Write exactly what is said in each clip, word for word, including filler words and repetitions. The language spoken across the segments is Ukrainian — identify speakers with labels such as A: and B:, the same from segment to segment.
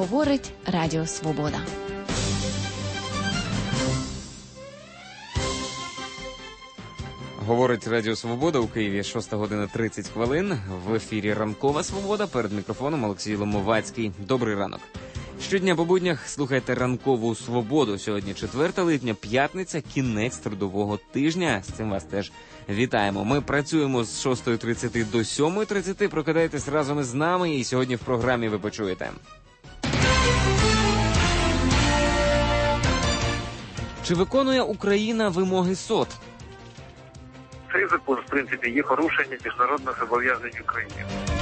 A: Говорить Радіо Свобода.
B: Говорить Радіо Свобода, у Києві шоста година тридцять хвилин. В ефірі Ранкова Свобода, перед мікрофоном Олексій Ломовацький. Добрий ранок. Щодня по буднях слухайте Ранкову Свободу. Сьогодні четверте липня, п'ятниця, кінець трудового тижня. З цим вас теж вітаємо. Ми працюємо з шостої тридцять до сьомої тридцять. Прокидайтесь разом із нами, і сьогодні в програмі ви почуєте. Чи виконує Україна вимоги СОТ?
C: Цей закон, в принципі, є порушення міжнародних зобов'язань України.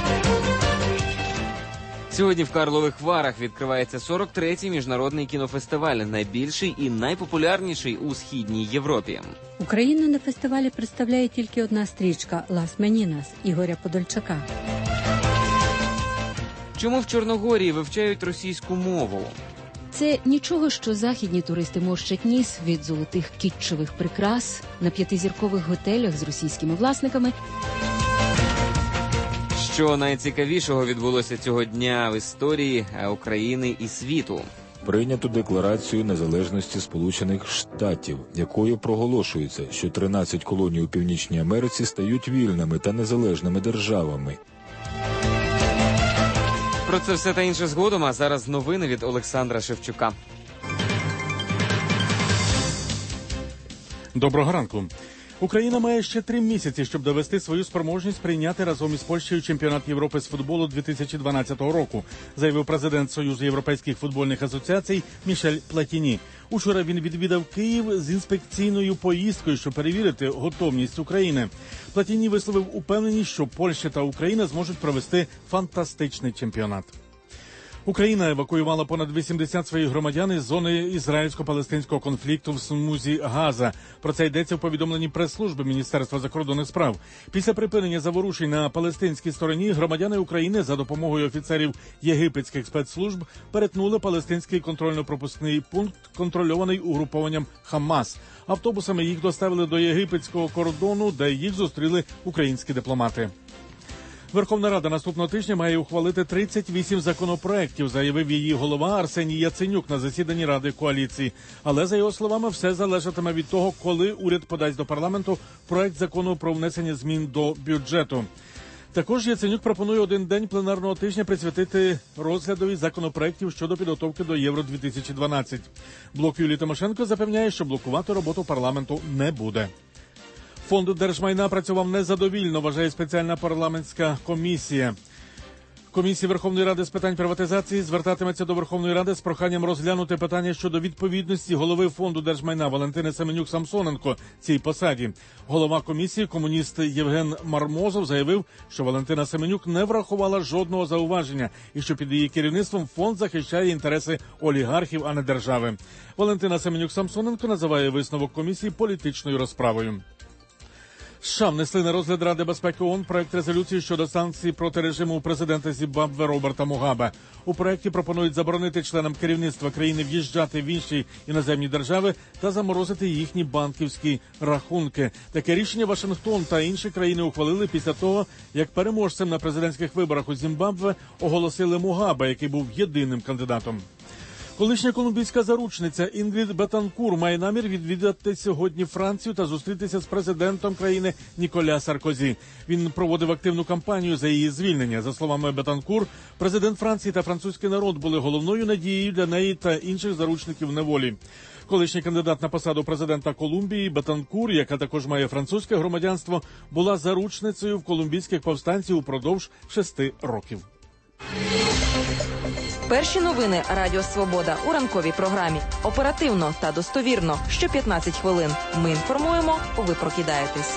B: Сьогодні в Карлових Варах відкривається сорок третій міжнародний кінофестиваль, найбільший і найпопулярніший у Східній Європі.
D: Україну на фестивалі представляє тільки одна стрічка «Лас Менінас» Ігоря Подольчака.
B: Чому в Чорногорії вивчають російську мову?
E: Це нічого, що західні туристи морщать ніс від золотих кітчевих прикрас на п'ятизіркових готелях з російськими власниками.
B: Що найцікавішого відбулося цього дня в історії України і світу?
F: Прийнято Декларацію незалежності Сполучених Штатів, якою проголошується, що тринадцять колоній у Північній Америці стають вільними та незалежними державами.
B: Про це все та інше згодом, а зараз новини від Олександра Шевчука.
G: Доброго ранку. Україна має ще три місяці, щоб довести свою спроможність прийняти разом із Польщею чемпіонат Європи з футболу дві тисячі дванадцятого року, заявив президент Союзу європейських футбольних асоціацій Мішель Платіні. Учора він відвідав Київ з інспекційною поїздкою, щоб перевірити готовність України. Платіні висловив упевненість, що Польща та Україна зможуть провести фантастичний чемпіонат. Україна евакуювала понад вісімдесят своїх громадян із зони ізраїльсько-палестинського конфлікту в смузі Газа. Про це йдеться в повідомленні прес-служби Міністерства закордонних справ. Після припинення заворушень на палестинській стороні громадяни України за допомогою офіцерів єгипетських спецслужб перетнули палестинський контрольно-пропускний пункт, контрольований угрупованням Хамас. Автобусами їх доставили до єгипетського кордону, де їх зустріли українські дипломати. Верховна Рада наступного тижня має ухвалити тридцять вісім законопроєктів, заявив її голова Арсеній Яценюк на засіданні Ради коаліції. Але, за його словами, все залежатиме від того, коли уряд подасть до парламенту проект закону про внесення змін до бюджету. Також Яценюк пропонує один день пленарного тижня присвятити розглядові законопроєктів щодо підготовки до Євро дві тисячі дванадцять. Блок Юлії Тимошенко запевняє, що блокувати роботу парламенту не буде. Фонд держмайна працював незадовільно, вважає спеціальна парламентська комісія. Комісія Верховної Ради з питань приватизації звертатиметься до Верховної Ради з проханням розглянути питання щодо відповідності голови Фонду держмайна Валентини Семенюк-Самсоненко цій посаді. Голова комісії, комуніст Євген Мармозов, заявив, що Валентина Семенюк не врахувала жодного зауваження і що під її керівництвом фонд захищає інтереси олігархів, а не держави. Валентина Семенюк-Самсоненко називає висновок комісії політичною розправою. США внесли на розгляд Ради безпеки ООН проект резолюції щодо санкцій проти режиму президента Зімбабве Роберта Мугабе. У проекті пропонують заборонити членам керівництва країни в'їжджати в інші іноземні держави та заморозити їхні банківські рахунки. Таке рішення Вашингтон та інші країни ухвалили після того, як переможцем на президентських виборах у Зімбабве оголосили Мугабе, який був єдиним кандидатом. Колишня колумбійська заручниця Інгрід Бетанкур має намір відвідати сьогодні Францію та зустрітися з президентом країни Ніколя Саркозі. Він проводив активну кампанію за її звільнення. За словами Бетанкур, президент Франції та французький народ були головною надією для неї та інших заручників неволі. Колишній кандидат на посаду президента Колумбії Бетанкур, яка також має французьке громадянство, була заручницею в колумбійських повстанців упродовж шести років.
H: Перші новини Радіо Свобода у ранковій програмі. Оперативно та достовірно. Що п'ятнадцять хвилин. Ми інформуємо, ви прокидаєтесь.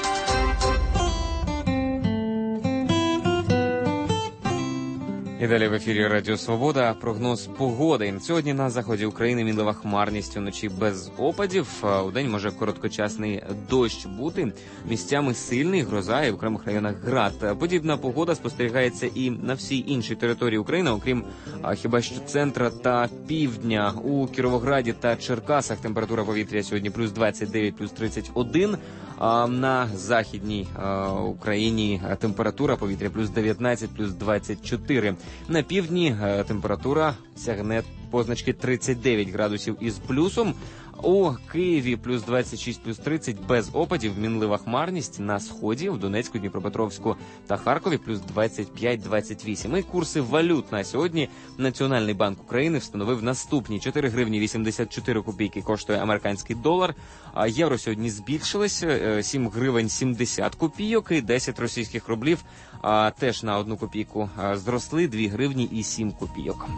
B: І далі в ефірі Радіо Свобода. Прогноз погоди. Сьогодні на заході України мінлива хмарність, вночі без опадів. Удень може короткочасний дощ бути. Місцями сильний, гроза і в окремих районах град. Подібна погода спостерігається і на всій іншій території України, окрім а, хіба що центра та півдня. У Кіровограді та Черкасах температура повітря сьогодні плюс двадцять дев'ять, плюс тридцять один. А на західній а, Україні температура повітря плюс дев'ятнадцять, плюс двадцять чотири. На півдні а, температура сягне позначки тридцять дев'ять градусів із плюсом. У Києві плюс двадцять шість, плюс тридцять без опадів, мінлива хмарність. На сході, в Донецьку, Дніпропетровську та Харкові плюс двадцять п'ять, двадцять вісім. І курси валют на сьогодні Національний банк України встановив наступні. чотири гривні вісімдесят чотири копійки коштує американський долар, а євро сьогодні збільшилось, сім гривень сімдесят копійок і десять російських рублів а, теж на одну копійку а, зросли, дві гривні і сім копійок.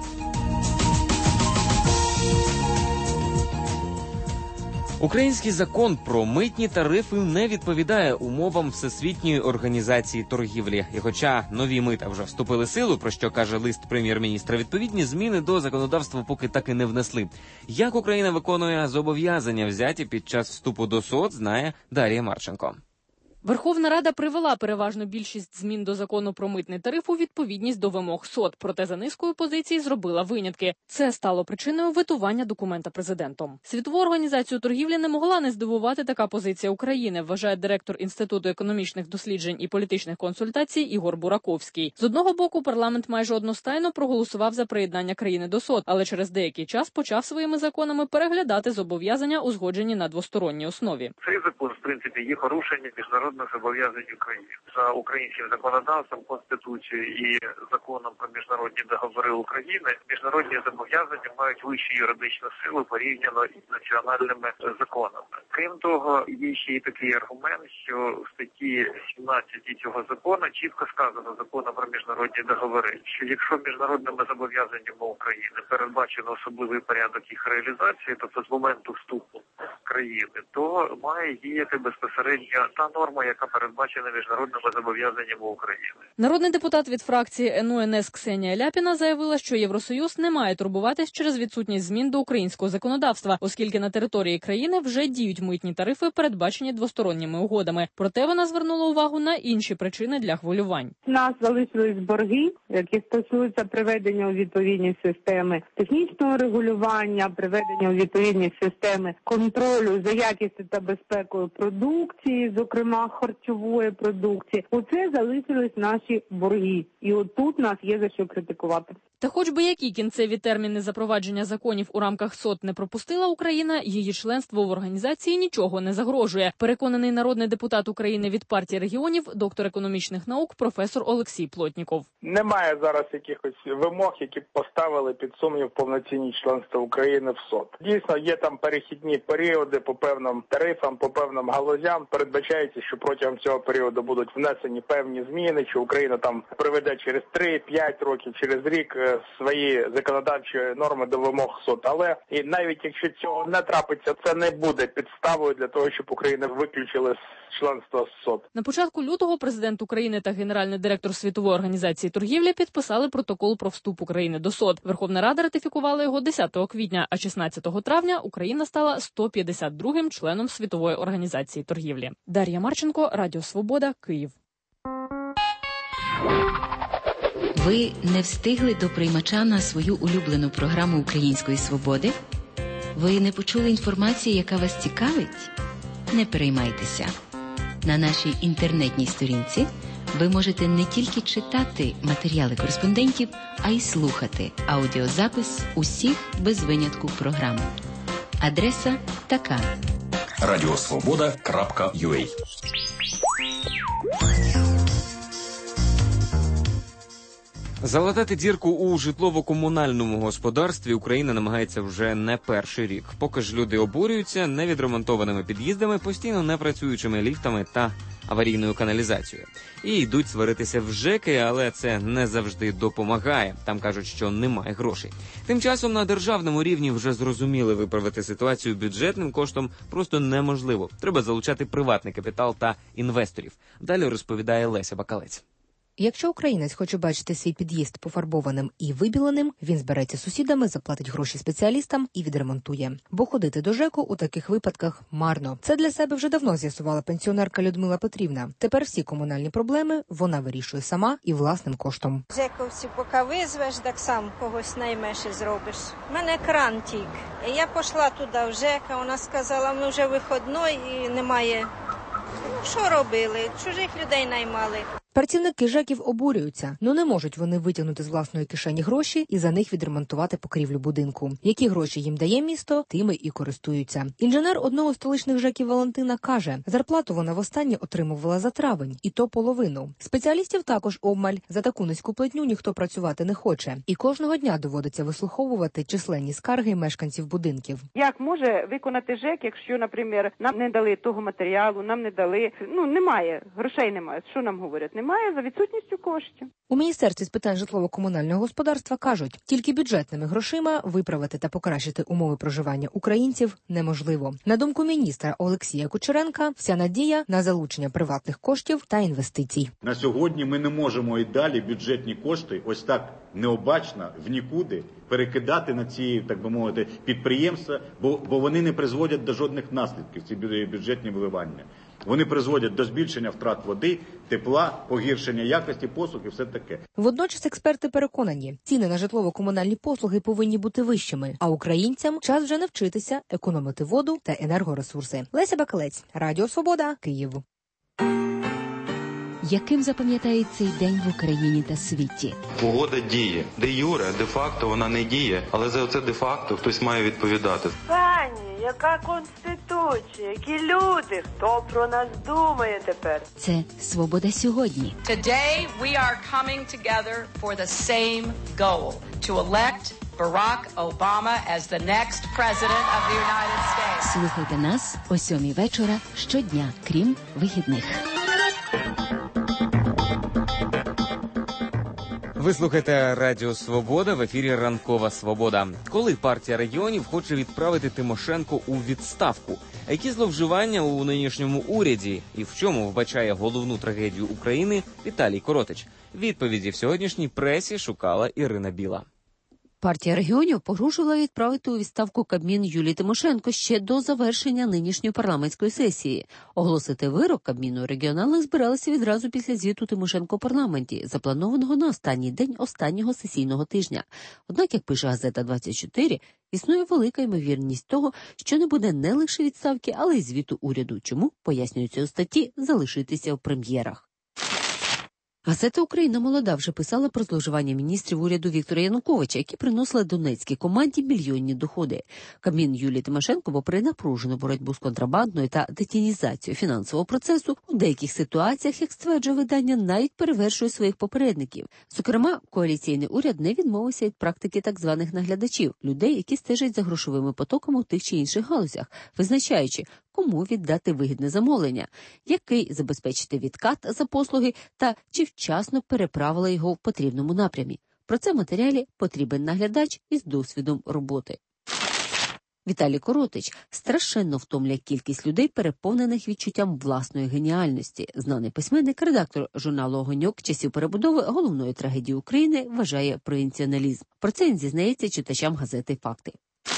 B: Український закон про митні тарифи не відповідає умовам Всесвітньої організації торгівлі. І хоча нові мита вже вступили в силу, про що каже лист прем'єр-міністра, відповідні зміни до законодавства поки так і не внесли. Як Україна виконує зобов'язання, взяті під час вступу до СОТ, знає Дар'я Марченко.
I: Верховна Рада привела переважну більшість змін до закону про митний тариф у відповідність до вимог СОТ, проте за низкою позицій зробила винятки. Це стало причиною ветування документа президентом. Світову організацію торгівлі не могла не здивувати така позиція України, вважає директор Інституту економічних досліджень і політичних консультацій Ігор Бураковський. З одного боку, парламент майже одностайно проголосував за приєднання країни до СОТ, але через деякий час почав своїми законами переглядати зобов'язання, узгоджені на двосторонній основі.
C: Цей закон, в принципі, є порушення міжнародних зобов'язань України. За українським законодавством, Конституцією і законом про міжнародні договори України, міжнародні зобов'язання мають вищу юридичну силу порівняно із національними законами. Крім того, є ще й такий аргумент, що в статті сімнадцять цього закону чітко сказано законом про міжнародні договори, що якщо міжнародними зобов'язаннями України передбачено особливий порядок їх реалізації, тобто з моменту вступу країни, то має діяти безпосередньо та норма, яка передбачена міжнародними зобов'язаннями України.
I: Народний депутат від фракції ен у ен ес Ксенія Ляпіна заявила, що Євросоюз не має турбуватись через відсутність змін до українського законодавства, оскільки на території країни вже діють митні тарифи, передбачені двосторонніми угодами. Проте вона звернула увагу на інші причини для хвилювань.
J: У нас залишились борги, які стосуються приведення у відповідність системи технічного регулювання, приведення у відповідність системи контролю за якістю та безпекою продукції, зокрема харчової продукції. Оце залишились наші борги. І отут нас є за що критикувати.
I: Та хоч би які кінцеві терміни запровадження законів у рамках СОТ не пропустила Україна, її членство в організації нічого не загрожує. Переконаний народний депутат України від партії регіонів, доктор економічних наук, професор Олексій Плотніков.
K: Немає зараз якихось вимог, які поставили під сумнів повноцінність членства України в СОТ. Дійсно, є там перехідні періоди по певним тарифам, по певним галузям. Передбачається, що протягом цього періоду будуть внесені певні зміни, що Україна там приведе через три-п'ять років, через рік свої законодавчі норми до вимог СОТ. Але і навіть якщо цього не трапиться, це не буде підставою для того, щоб Україна виключили з членства СОТ.
I: На початку лютого президент України та генеральний директор Світової організації торгівлі підписали протокол про вступ України до СОТ. Верховна Рада ратифікувала його десятого квітня, а шістнадцятого травня Україна стала сто п'ятдесят другим членом Світової організації торгівлі. Дар'я Марченко, Радіо Свобода, Київ.
E: Ви не встигли до приймача на свою улюблену програму Української свободи? Ви не почули інформації, яка вас цікавить? Не переймайтеся. На нашій інтернетній сторінці ви можете не тільки читати матеріали кореспондентів, а й слухати аудіозапис усіх без винятку програм. Адреса така:
L: радіосвобода крапка ю а.
B: Залатати дірку у житлово-комунальному господарстві Україна намагається вже не перший рік. Поки ж люди обурюються невідремонтованими під'їздами, постійно непрацюючими ліфтами та аварійною каналізацією. І йдуть сваритися в ЖЕКи, але це не завжди допомагає. Там кажуть, що немає грошей. Тим часом на державному рівні вже зрозуміли, виправити ситуацію бюджетним коштом просто неможливо. Треба залучати приватний капітал та інвесторів. Далі розповідає Леся Бакалець.
M: Якщо українець хоче бачити свій під'їзд пофарбованим і вибіленим, він збереться з сусідами, заплатить гроші спеціалістам і відремонтує. Бо ходити до ЖЕКу у таких випадках марно. Це для себе вже давно з'ясувала пенсіонерка Людмила Петрівна. Тепер всі комунальні проблеми вона вирішує сама і власним коштом.
N: ЖЕКовців поки визвеш, так сам когось наймеш і зробиш. У мене кран тік. І я пішла туди в ЖЕК, а вона сказала, ми вже вихідний і немає що робили? Чужих людей наймали.
M: Працівники ЖЕКів обурюються. Ну не можуть вони витягнути з власної кишені гроші і за них відремонтувати покрівлю будинку. Які гроші їм дає місто, тими і користуються. Інженер одного з столичних ЖЕКів Валентина каже, зарплату вона востаннє отримувала за травень, і то половину. Спеціалістів також обмаль. За таку низьку платню ніхто працювати не хоче. І кожного дня доводиться вислуховувати численні скарги мешканців будинків.
O: Як може виконати ЖЕК, якщо, наприклад, нам не дали того матеріалу, нам не дали, ну немає, грошей немає. Що нам говорять? Немає за відсутністю коштів.
M: У Міністерстві з питань житлово-комунального господарства кажуть, тільки бюджетними грошима виправити та покращити умови проживання українців неможливо. На думку міністра Олексія Кучеренка, вся надія на залучення приватних коштів та інвестицій.
P: На сьогодні ми не можемо і далі бюджетні кошти ось так необачно в нікуди перекидати на ці, так би мовити, підприємства, бо, бо вони не призводять до жодних наслідків, ці бюджетні вливання. Вони призводять до збільшення втрат води, тепла, погіршення якості послуг і все таке.
M: Водночас експерти переконані, ціни на житлово-комунальні послуги повинні бути вищими, а українцям час вже навчитися економити воду та енергоресурси. Леся Бакалець, Радіо Свобода, Київ.
E: Яким запам'ятає цей день в Україні та світі?
Q: Угода діє. Де юре, де-факто вона не діє, але за це де-факто хтось має відповідати.
R: Пані, яка конституція, які люди, хто про нас думає тепер?
E: Це «Свобода сьогодні».
S: Today we are coming together for the same goal, to elect Barack Obama as the next president of the United States.
E: Слухайте нас о сьомій вечора щодня, крім вихідних.
B: Ви слухаєте Радіо Свобода, в ефірі Ранкова Свобода. Коли партія регіонів хоче відправити Тимошенко у відставку? А які зловживання у нинішньому уряді? І в чому вбачає головну трагедію України Віталій Коротич? Відповіді в сьогоднішній пресі шукала Ірина Біла.
T: Партія регіонів погрожувала відправити у відставку Кабмін Юлії Тимошенко ще до завершення нинішньої парламентської сесії. Оголосити вирок Кабміну регіонали збиралися відразу після звіту Тимошенко у парламенті, запланованого на останній день останнього сесійного тижня. Однак, як пише газета двадцять чотири, існує велика ймовірність того, що не буде не лише відставки, але й звіту уряду. Чому, пояснюється у статті, залишитися в прем'єрах. Газета «Україна молода» вже писала про зловживання міністрів уряду Віктора Януковича, які приносили донецькій команді мільйонні доходи. Кабмін Юлії Тимошенко, попри напружену боротьбу з контрабандою та детінізацією фінансового процесу, у деяких ситуаціях, як стверджує видання, навіть перевершує своїх попередників. Зокрема, коаліційний уряд не відмовився від практики так званих наглядачів – людей, які стежать за грошовими потоками у тих чи інших галузях, визначаючи, кому віддати вигідне замовлення, який забезпечити відкат за послуги та чи вчасно переправили його в потрібному напрямі. Про це в матеріалі потрібен наглядач із досвідом роботи. Віталій Коротич страшенно втомлює кількість людей, переповнених відчуттям власної геніальності. Знаний письменник, редактор журналу «Огоньок» часів перебудови головної трагедії України вважає провінціоналізм. Про це він зізнається читачам газети «Факти».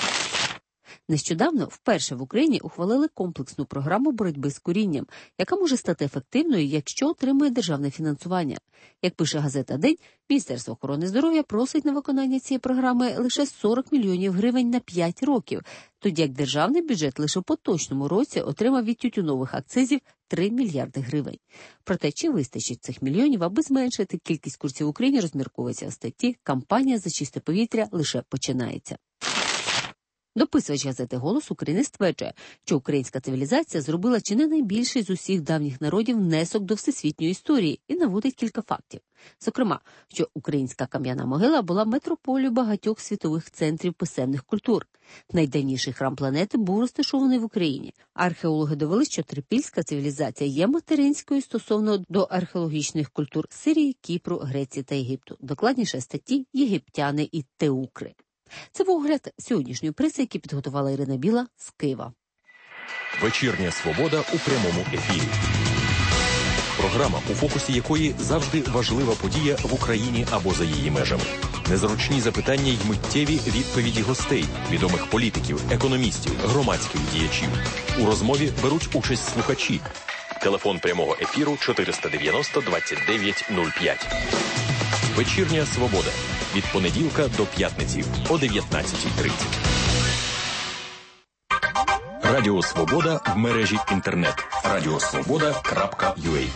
T: Нещодавно вперше в Україні ухвалили комплексну програму боротьби з курінням, яка може стати ефективною, якщо отримує державне фінансування. Як пише газета «День», Міністерство охорони здоров'я просить на виконання цієї програми лише сорок мільйонів гривень на п'ять років, тоді як державний бюджет лише в поточному році отримав від тютюнових акцизів три мільярди гривень. Проте, чи вистачить цих мільйонів, аби зменшити кількість курців в Україні, розмірковується в статті «Кампанія за чисте повітря лише починається». Дописувач газети «Голос України» стверджує, що українська цивілізація зробила чи не найбільший з усіх давніх народів внесок до всесвітньої історії і наводить кілька фактів. Зокрема, що українська кам'яна могила була метрополією багатьох світових центрів писемних культур. Найдавніший храм планети був розташований в Україні. Археологи довели, що трипільська цивілізація є материнською стосовно до археологічних культур Сирії, Кіпру, Греції та Єгипту. Докладніше статті «Єгиптяни і теукри». Це був огляд сьогоднішньої преси, який підготувала Ірина Біла з Києва.
L: Вечірня свобода у прямому ефірі. Програма, у фокусі якої завжди важлива подія в Україні або за її межами. Незручні запитання й миттєві відповіді гостей, відомих політиків, економістів, громадських діячів. У розмові беруть участь слухачі. Телефон прямого ефіру чотириста дев'яносто двадцять дев'ять нуль п'ять. Вечірня свобода. Від понеділка до п'ятниці о дев'ятнадцятій тридцять. Радіо Свобода в мережі інтернет. радіосвобода крапка ю а.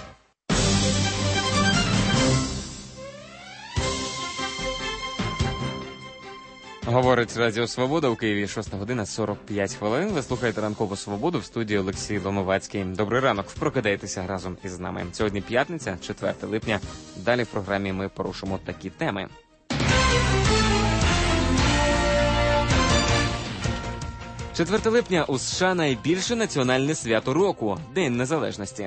B: Говорить Радіо Свобода у Києві, шоста година сорок п'ять хвилин. Ви слухаєте ранкову свободу в студії Олексій Ломовацький. Добрий ранок, прокидайтеся разом із нами. Сьогодні п'ятниця, четверте липня. Далі в програмі ми порушимо такі теми. четверте липня у США найбільше національне свято року – День Незалежності.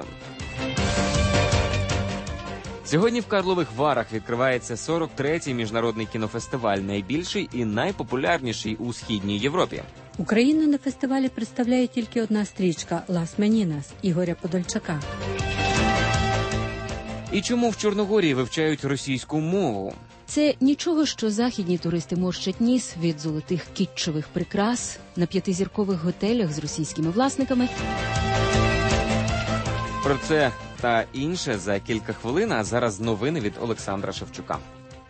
B: Сьогодні в Карлових Варах відкривається сорок третій міжнародний кінофестиваль, найбільший і найпопулярніший у Східній Європі.
D: Україну на фестивалі представляє тільки одна стрічка «Лас Менінас» Ігоря Подольчака.
B: І чому в Чорногорії вивчають російську мову?
T: Це нічого, що західні туристи морщать ніс від золотих кітчевих прикрас на п'ятизіркових готелях з російськими власниками.
B: Про це та інше за кілька хвилин, а зараз новини від Олександра Шевчука.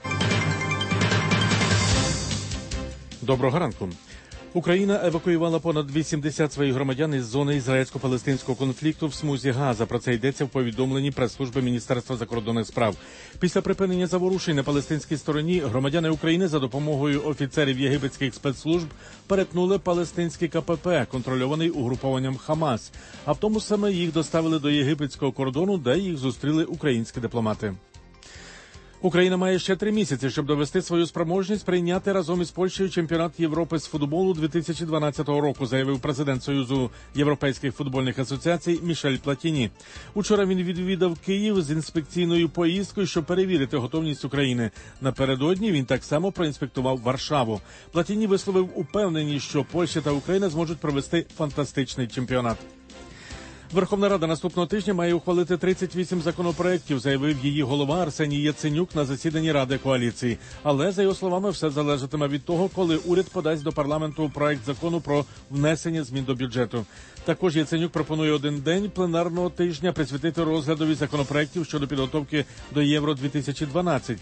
G: Доброго ранку. Україна евакуювала понад вісімдесят своїх громадян із зони ізраїльсько-палестинського конфлікту в смузі Газа. Про це йдеться в повідомленні прес-служби Міністерства закордонних справ. Після припинення заворушень на палестинській стороні громадяни України за допомогою офіцерів єгипетських спецслужб перетнули палестинський ка пе пе, контрольований угрупованням Хамас. А в тому саме їх доставили до єгипетського кордону, де їх зустріли українські дипломати. Україна має ще три місяці, щоб довести свою спроможність прийняти разом із Польщею чемпіонат Європи з футболу дві тисячі дванадцятого року, заявив президент Союзу європейських футбольних асоціацій Мішель Платіні. Учора він відвідав Київ з інспекційною поїздкою, щоб перевірити готовність України. Напередодні він так само проінспектував Варшаву. Платіні висловив упевненість, що Польща та Україна зможуть провести фантастичний чемпіонат. Верховна Рада наступного тижня має ухвалити тридцять вісім законопроєктів, заявив її голова Арсеній Яценюк на засіданні Ради коаліції. Але, за його словами, все залежатиме від того, коли уряд подасть до парламенту проект закону про внесення змін до бюджету. Також Яценюк пропонує один день пленарного тижня присвятити розглядові законопроєктів щодо підготовки до Євро дві тисячі дванадцять.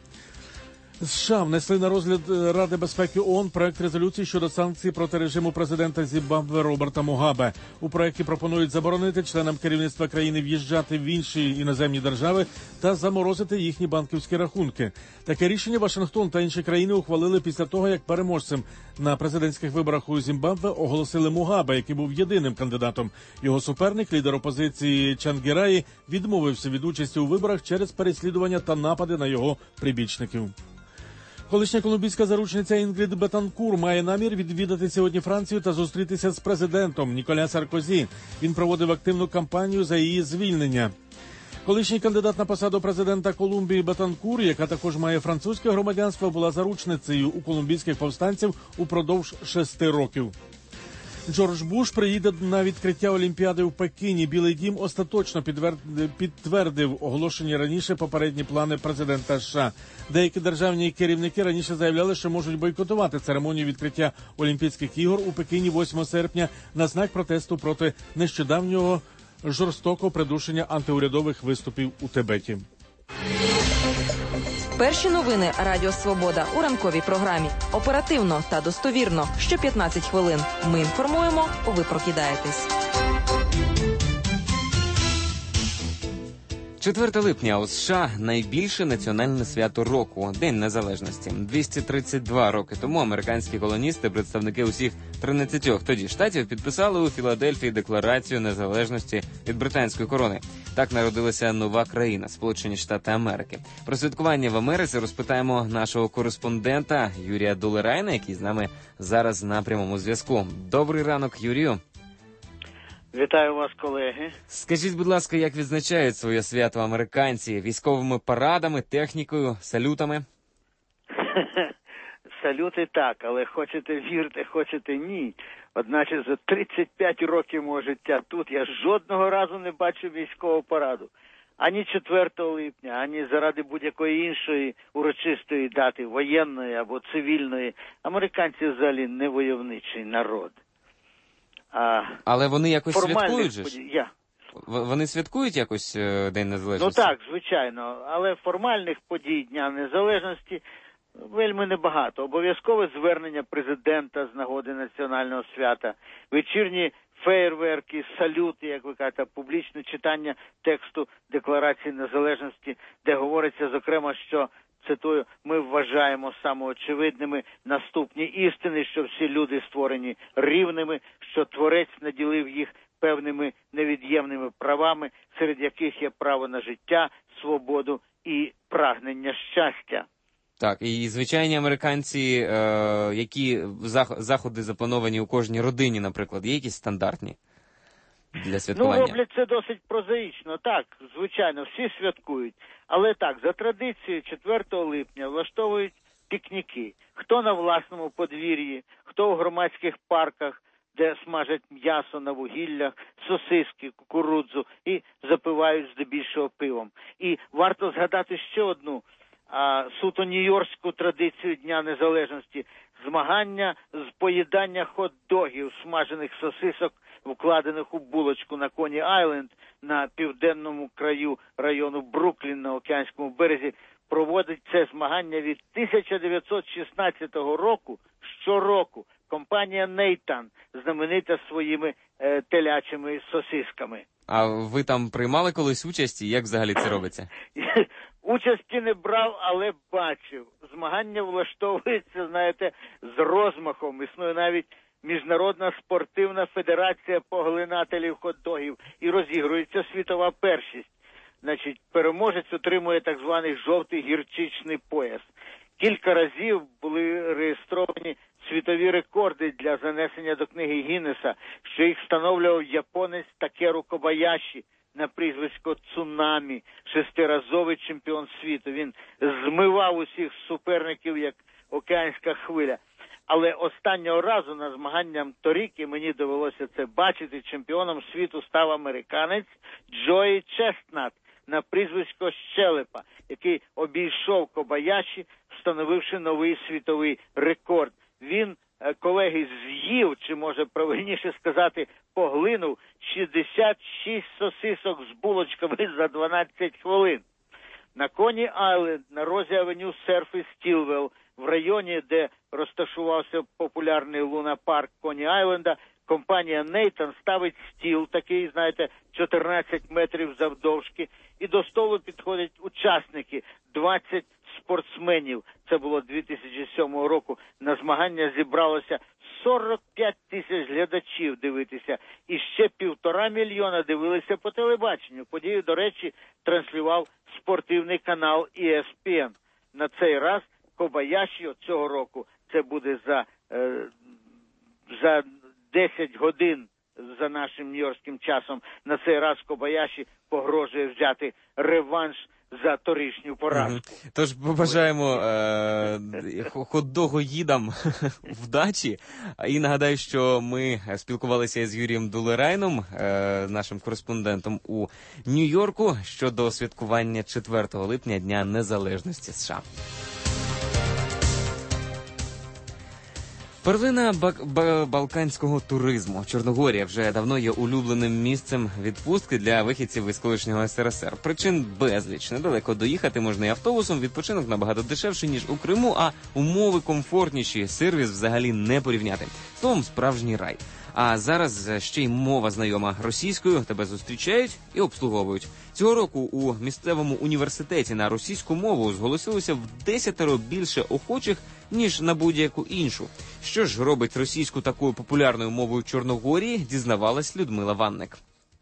G: США внесли на розгляд Ради безпеки ООН проект резолюції щодо санкцій проти режиму президента Зімбабве Роберта Мугабе. У проекті пропонують заборонити членам керівництва країни в'їжджати в інші іноземні держави та заморозити їхні банківські рахунки. Таке рішення Вашингтон та інші країни ухвалили після того, як переможцем на президентських виборах у Зімбабве оголосили Мугабе, який був єдиним кандидатом. Його суперник, лідер опозиції Чангераї, відмовився від участі у виборах через переслідування та напади на його прибічників. Колишня колумбійська заручниця Інгрід Бетанкур має намір відвідати сьогодні Францію та зустрітися з президентом Ніколя Саркозі. Він проводив активну кампанію за її звільнення. Колишній кандидат на посаду президента Колумбії Бетанкур, яка також має французьке громадянство, була заручницею у колумбійських повстанців упродовж шести років. Джордж Буш приїде на відкриття Олімпіади в Пекіні. Білий дім остаточно підтвердив оголошені раніше попередні плани президента США. Деякі державні керівники раніше заявляли, що можуть бойкотувати церемонію відкриття Олімпійських ігор у Пекіні восьмого серпня на знак протесту проти нещодавнього жорстокого придушення антиурядових виступів у Тибеті.
H: Перші новини Радіо Свобода у ранковій програмі. Оперативно та достовірно. Що п'ятнадцять хвилин. Ми інформуємо, ви прокидаєтесь.
B: четверте липня у США найбільше національне свято року – День Незалежності. двісті тридцять два роки тому американські колоністи, представники усіх тринадцяти тоді штатів, підписали у Філадельфії Декларацію незалежності від британської корони. Так народилася нова країна – Сполучені Штати Америки. Про святкування в Америці розпитаємо нашого кореспондента Юрія Долерайна, який з нами зараз на прямому зв'язку. Добрий ранок, Юрію.
U: Вітаю вас, колеги.
B: Скажіть, будь ласка, як відзначають своє свято американці? Військовими парадами, технікою, салютами?
U: Салюти так, але хочете вірте, хочете ні. Одначе за тридцять п'ять років мого життя тут я жодного разу не бачив військового параду. Ані четвертого липня, ані заради будь-якої іншої урочистої дати, воєнної або цивільної. Американці взагалі не войовничий народ. А,
B: Але вони якось святкують же ж?
U: Я.
B: Вони святкують якось День Незалежності?
U: Ну так, звичайно. Але формальних подій Дня Незалежності Вельми небагато. Обов'язкове звернення президента з нагоди національного свята, вечірні феєрверки, салюти, як ви кажете, публічне читання тексту Декларації Незалежності, де говориться, зокрема, що, цитую, ми вважаємо самоочевидними наступні істини, що всі люди створені рівними, що Творець наділив їх певними невід'ємними правами, серед яких є право на життя, свободу і прагнення щастя.
B: Так, і звичайні американці, е, які заходи заплановані у кожній родині, наприклад, є якісь стандартні для святкування?
U: Ну, роблять це досить прозаїчно. Так, звичайно, всі святкують. Але так, за традицією четвертого липня влаштовують пікніки. Хто на власному подвір'ї, хто у громадських парках, де смажать м'ясо на вугіллях, сосиски, кукурудзу і запивають здебільшого пивом. І варто згадати ще одну а, суто нью-йоркську традицію Дня Незалежності – змагання з поїдання хот-догів, смажених сосисок, вкладених у булочку на Коні-Айленд на південному краю району Бруклін на Океанському березі. Проводить це змагання від тисяча дев'ятсот шістнадцятого року щороку. Компанія Нейтан, знаменита своїми е, телячими сосисками.
B: А ви там приймали колись участь і як взагалі це робиться?
U: Участі не брав, але бачив. Змагання влаштовується, знаєте, з розмахом. Існує навіть Міжнародна спортивна федерація поглинателів хот-догів і розігрується світова першість. Значить, переможець отримує так званий жовтий гірчичний пояс. Кілька разів були реєстровані світові рекорди для занесення до книги Гіннеса, що їх встановлював японець Такеру Кобаяші на прізвисько Цунамі, шестиразовий чемпіон світу. Він змивав усіх суперників, як океанська хвиля. Але останнього разу на змаганням торік, і мені довелося це бачити, чемпіоном світу став американець Джої Честнат на прізвисько Щелепа, який обійшов Кобаяші, встановивши новий світовий рекорд. Він, колеги, з'їв, чи може правильніше сказати, поглинув шістдесят шість сосисок з булочками за дванадцять хвилин. На Коні-Айленд, на Розі-авеню Серф і Стілвелл, в районі, де розташувався популярний лунапарк Коні-Айленда, компанія Нейтан ставить стіл, такий, знаєте, чотирнадцять метрів завдовжки, і до столу підходять учасники, двадцять спортсменів. Це було дві тисячі сьомого року. На змагання зібралося сорок п'ять тисяч глядачів дивитися. І ще півтора мільйона дивилися по телебаченню. Подію, до речі, транслював спортивний канал і ес пі ен. На цей раз Кобаяші цього року, це буде за, е, за десять годин за нашим нью-йоркським часом, на цей раз Кобаяші погрожує взяти реванш за торішню поразку.
B: Угу. Тож побажаємо е- хот-догоїдам вдачі. І нагадаю, що ми спілкувалися з Юрієм Дулерайном, е- нашим кореспондентом у Нью-Йорку, щодо святкування четвертого липня Дня Незалежності США. Перлина бак- ба- балканського туризму. Чорногорія вже давно є улюбленим місцем відпустки для вихідців із колишнього ес ер ес ер. Причин безліч. Недалеко доїхати можна і автобусом, відпочинок набагато дешевший, ніж у Криму, а умови комфортніші, сервіс взагалі не порівняти. Словом, справжній рай. А зараз ще й мова знайома російською, тебе зустрічають і обслуговують. Цього року у місцевому університеті на російську мову зголосилося в десятеро більше охочих, ніж на будь-яку іншу. Що ж робить російську такою популярною мовою Чорногорії, дізнавалась Людмила Ванник.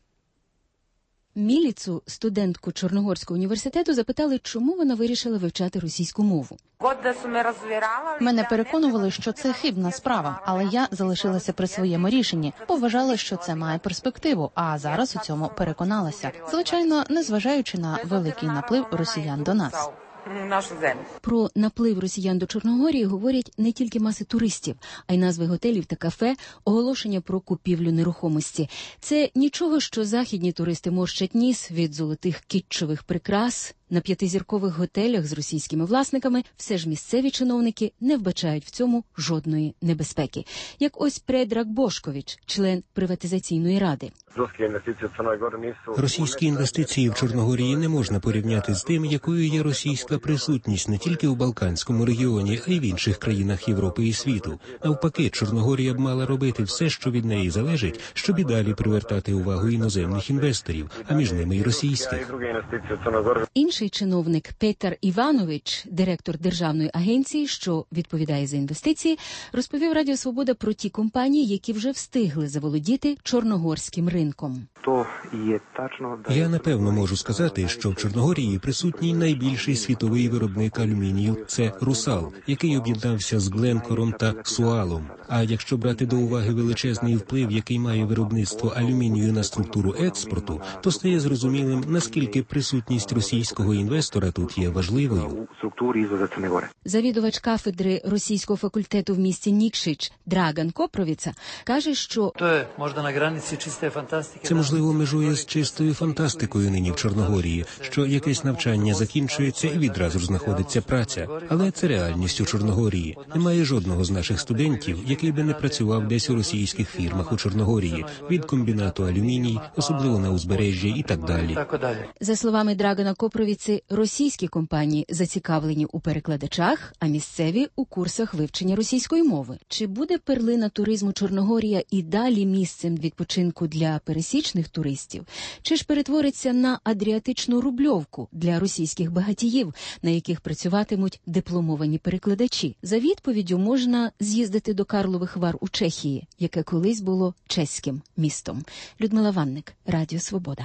E: Міліцу, студентку Чорногорського університету, запитали, чому вона вирішила вивчати російську мову.
A: Мене переконували, що це хибна справа, але я залишилася при своєму рішенні, бо вважала, що це має перспективу, а зараз у цьому переконалася. Звичайно, незважаючи на великий наплив росіян до нас.
E: Про наплив росіян до Чорногорії говорять не тільки маси туристів, а й назви готелів та кафе, оголошення про купівлю нерухомості. Це нічого, що західні туристи морщать ніс від золотих кітчевих прикрас, на п'ятизіркових готелях з російськими власниками, все ж місцеві чиновники не вбачають в цьому жодної небезпеки. Як ось Предрак Бошкович, член приватизаційної ради.
F: Російські інвестиції в Чорногорії не можна порівняти з тим, якою є російська присутність не тільки у Балканському регіоні, а й в інших країнах Європи і світу. Навпаки, Чорногорія б мала робити все, що від неї залежить, щоб і далі привертати увагу іноземних інвесторів, а між ними й російських.
E: Інший чиновник Петар Іванович, директор державної агенції, що відповідає за інвестиції, розповів Радіо Свобода про ті компанії, які вже встигли заволодіти чорногорським ринком.
F: Я напевно можу сказати, що в Чорногорії присутній найбільший світовий виробник алюмінію – це «Русал», який об'єднався з Гленкором та Суалом. А якщо брати до уваги величезний вплив, який має виробництво алюмінію на структуру експорту, то стає зрозумілим, наскільки присутність російського інвестора тут є важливою.
E: Завідувач кафедри російського факультету в місті Нікшич Драган Копровіца каже, що
F: це, можливо, межує з чистою фантастикою нині в Чорногорії, що якесь навчання закінчується і відразу ж знаходиться праця. Але це реальність у Чорногорії. Немає жодного з наших студентів, який би не працював десь у російських фірмах у Чорногорії, від комбінату алюміній, особливо на узбережжі і так далі.
E: За словами Драгана Копровіці, російські компанії зацікавлені у перекладачах, а місцеві – у курсах вивчення російської мови. Чи буде перлина туризму Чорногорія і далі місцем відпочинку для пересічних туристів? Чи ж перетвориться на адріатичну рубльовку для російських багатіїв, на яких працюватимуть дипломовані перекладачі? За відповіддю можна з'їздити до Карлових Вар у Чехії, яке колись було чеським містом. Людмила Ванник, Радіо Свобода.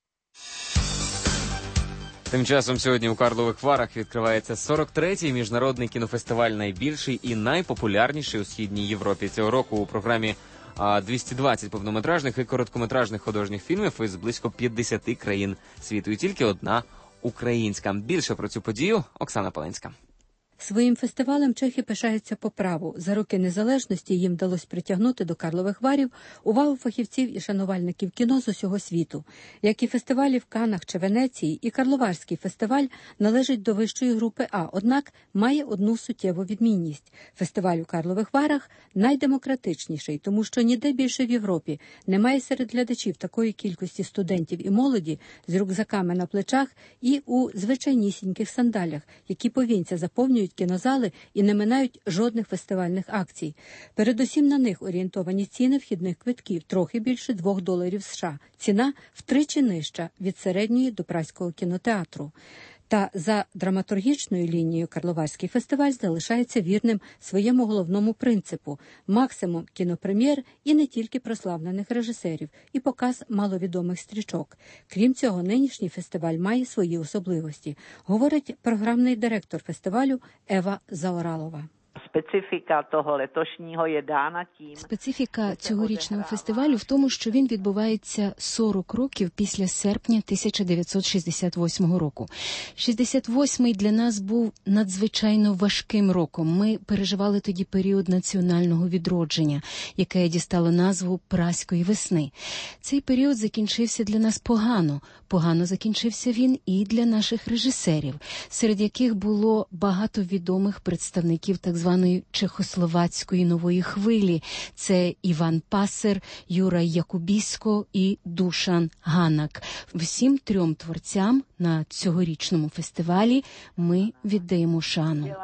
B: Тим часом сьогодні у Карлових Варах відкривається сорок третій міжнародний кінофестиваль, найбільший і найпопулярніший у Східній Європі. Цього року у програмі двісті двадцять повнометражних і короткометражних художніх фільмів із близько п'ятдесят країн світу. І тільки одна українська. Більше про цю подію Оксана Паленська.
D: Своїм фестивалем чехи пишаються по праву. За роки незалежності їм вдалося притягнути до Карлових Варів увагу фахівців і шанувальників кіно з усього світу. Як і фестивалі в Каннах чи Венеції, і Карловарський фестиваль належить до вищої групи А, однак має одну суттєву відмінність. Фестиваль у Карлових Варах найдемократичніший, тому що ніде більше в Європі немає серед глядачів такої кількості студентів і молоді з рюкзаками на плечах і у звичайнісіньких сандалях, які повінця заповнюють кінозали і не минають жодних фестивальних акцій. Передусім на них орієнтовані ціни вхідних квитків, трохи більше двох доларів США. Ціна втричі нижча від середньої до Празького кінотеатру. Та за драматургічною лінією Карловарський фестиваль залишається вірним своєму головному принципу – максимум кінопрем'єр і не тільки прославлених режисерів, і показ маловідомих стрічок. Крім цього, нинішній фестиваль має свої особливості, говорить програмний директор фестивалю Ева Заоралова.
V: Специфіка того летошнього є дана тим.
E: Специфіка цьогорічного фестивалю в тому, що він відбувається сорок років після серпня тисяча дев'ятсот шістдесят восьмого року. шістдесят восьмий для нас був надзвичайно важким роком. Ми переживали тоді період національного відродження, яке дістало назву Празької весни. Цей період закінчився для нас погано. Погано закінчився він і для наших режисерів, серед яких було багато відомих представників так званої чехословацької нової хвилі. Це Іван Пасер, Юра Якубісько і Душан Ганак. Всім трьом творцям на цьогорічному фестивалі ми віддаємо шану.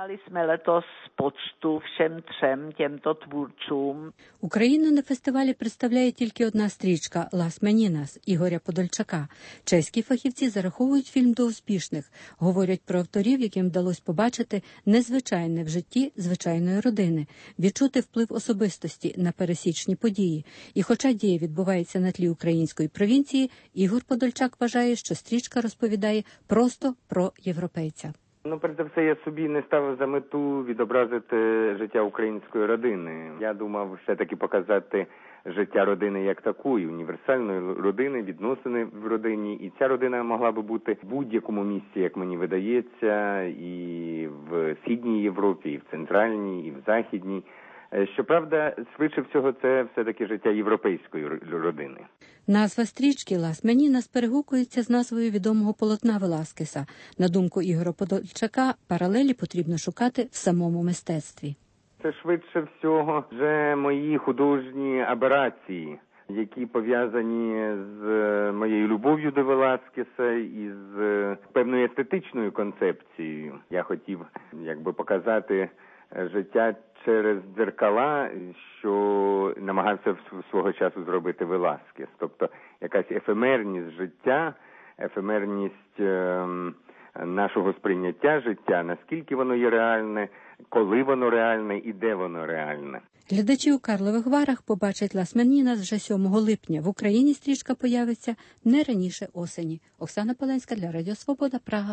V: Почту всім трьом těmto tvůrcům.
D: Україну на фестивалі представляє тільки одна стрічка «Лас Менінас» Ігоря Подольчака. Чеські фахівці зараховують фільм до успішних. Говорять про акторів, яким вдалося побачити незвичайне в житті звичайної родини, відчути вплив особистості на пересічні події. І хоча дія відбувається на тлі української провінції, Ігор Подольчак вважає, що стрічка розповідає просто про європейця.
W: Ну, перш за все, я собі не ставив за мету відобразити життя української родини. Я думав все-таки показати життя родини як такої, універсальної родини, відносини в родині. І ця родина могла би бути в будь-якому місці, як мені видається, і в Східній Європі, і в Центральній, і в Західній. Щоправда, швидше всього, це все-таки життя європейської родини.
D: Назва стрічки «Лас Менінас» перегукується з назвою відомого полотна Веласкеса. На думку Ігоря Подольчака, паралелі потрібно шукати в самому мистецтві.
W: Це швидше всього вже мої художні аберації, які пов'язані з моєю любов'ю до Веласкеса і з певною естетичною концепцією. Я хотів якби показати життя через дзеркала, що намагався свого часу зробити Веласкес. Тобто якась ефемерність життя, ефемерність е, нашого сприйняття життя, наскільки воно є реальне, коли воно реальне і де воно реальне.
D: Глядачі у Карлових Варах побачать «Лас Менінас» вже сьомого липня. В Україні стрічка появиться не раніше осені. Оксана Поленська для Радіо Свобода, Прага.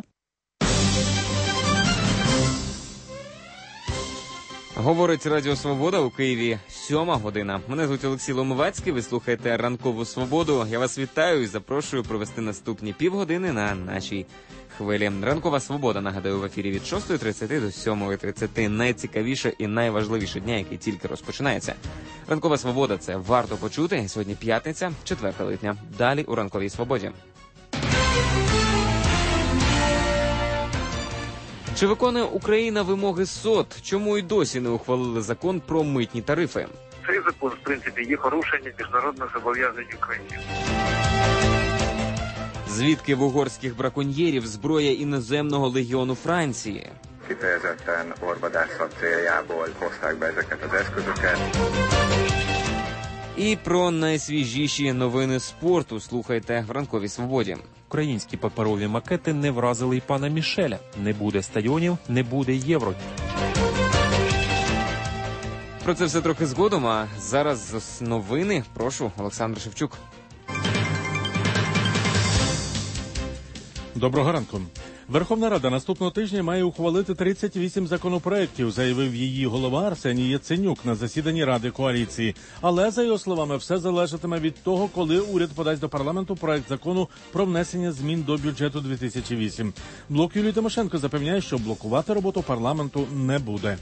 B: Говорить Радіо Свобода, у Києві сьома година. Мене звуть Олексій Ломовацький, ви слухаєте «Ранкову Свободу». Я вас вітаю і запрошую провести наступні півгодини на нашій хвилі. «Ранкова Свобода», нагадаю, в ефірі від шостої тридцяти до сьомої тридцяти. Найцікавіше і найважливіше дня, який тільки розпочинається. «Ранкова Свобода» – це варто почути. Сьогодні п'ятниця, четверте липня. Далі у «Ранковій Свободі». Чи виконує Україна вимоги СОТ? Чому й досі не ухвалили закон про митні тарифи?
C: Цей закон, в принципі, є порушенням міжнародних зобов'язань України.
B: Звідки в угорських браконьєрів зброя іноземного легіону Франції?
J: Kifejezetten orvadászat céljából hozták be ezeket az eszközöket.
B: І про найсвіжіші новини спорту слухайте в «Ранковій Свободі».
K: Українські паперові макети не вразили й пана Мішеля. Не буде стадіонів, не буде євро.
B: Про це все трохи згодом, а зараз новини. Прошу, Олександр Шевчук.
G: Доброго ранку. Верховна Рада наступного тижня має ухвалити тридцять вісім законопроєктів, заявив її голова Арсеній Яценюк на засіданні Ради коаліції. Але, за його словами, все залежатиме від того, коли уряд подасть до парламенту проект закону про внесення змін до бюджету дві тисячі восьмого. Блок Юлії Тимошенко запевняє, що блокувати роботу парламенту не буде.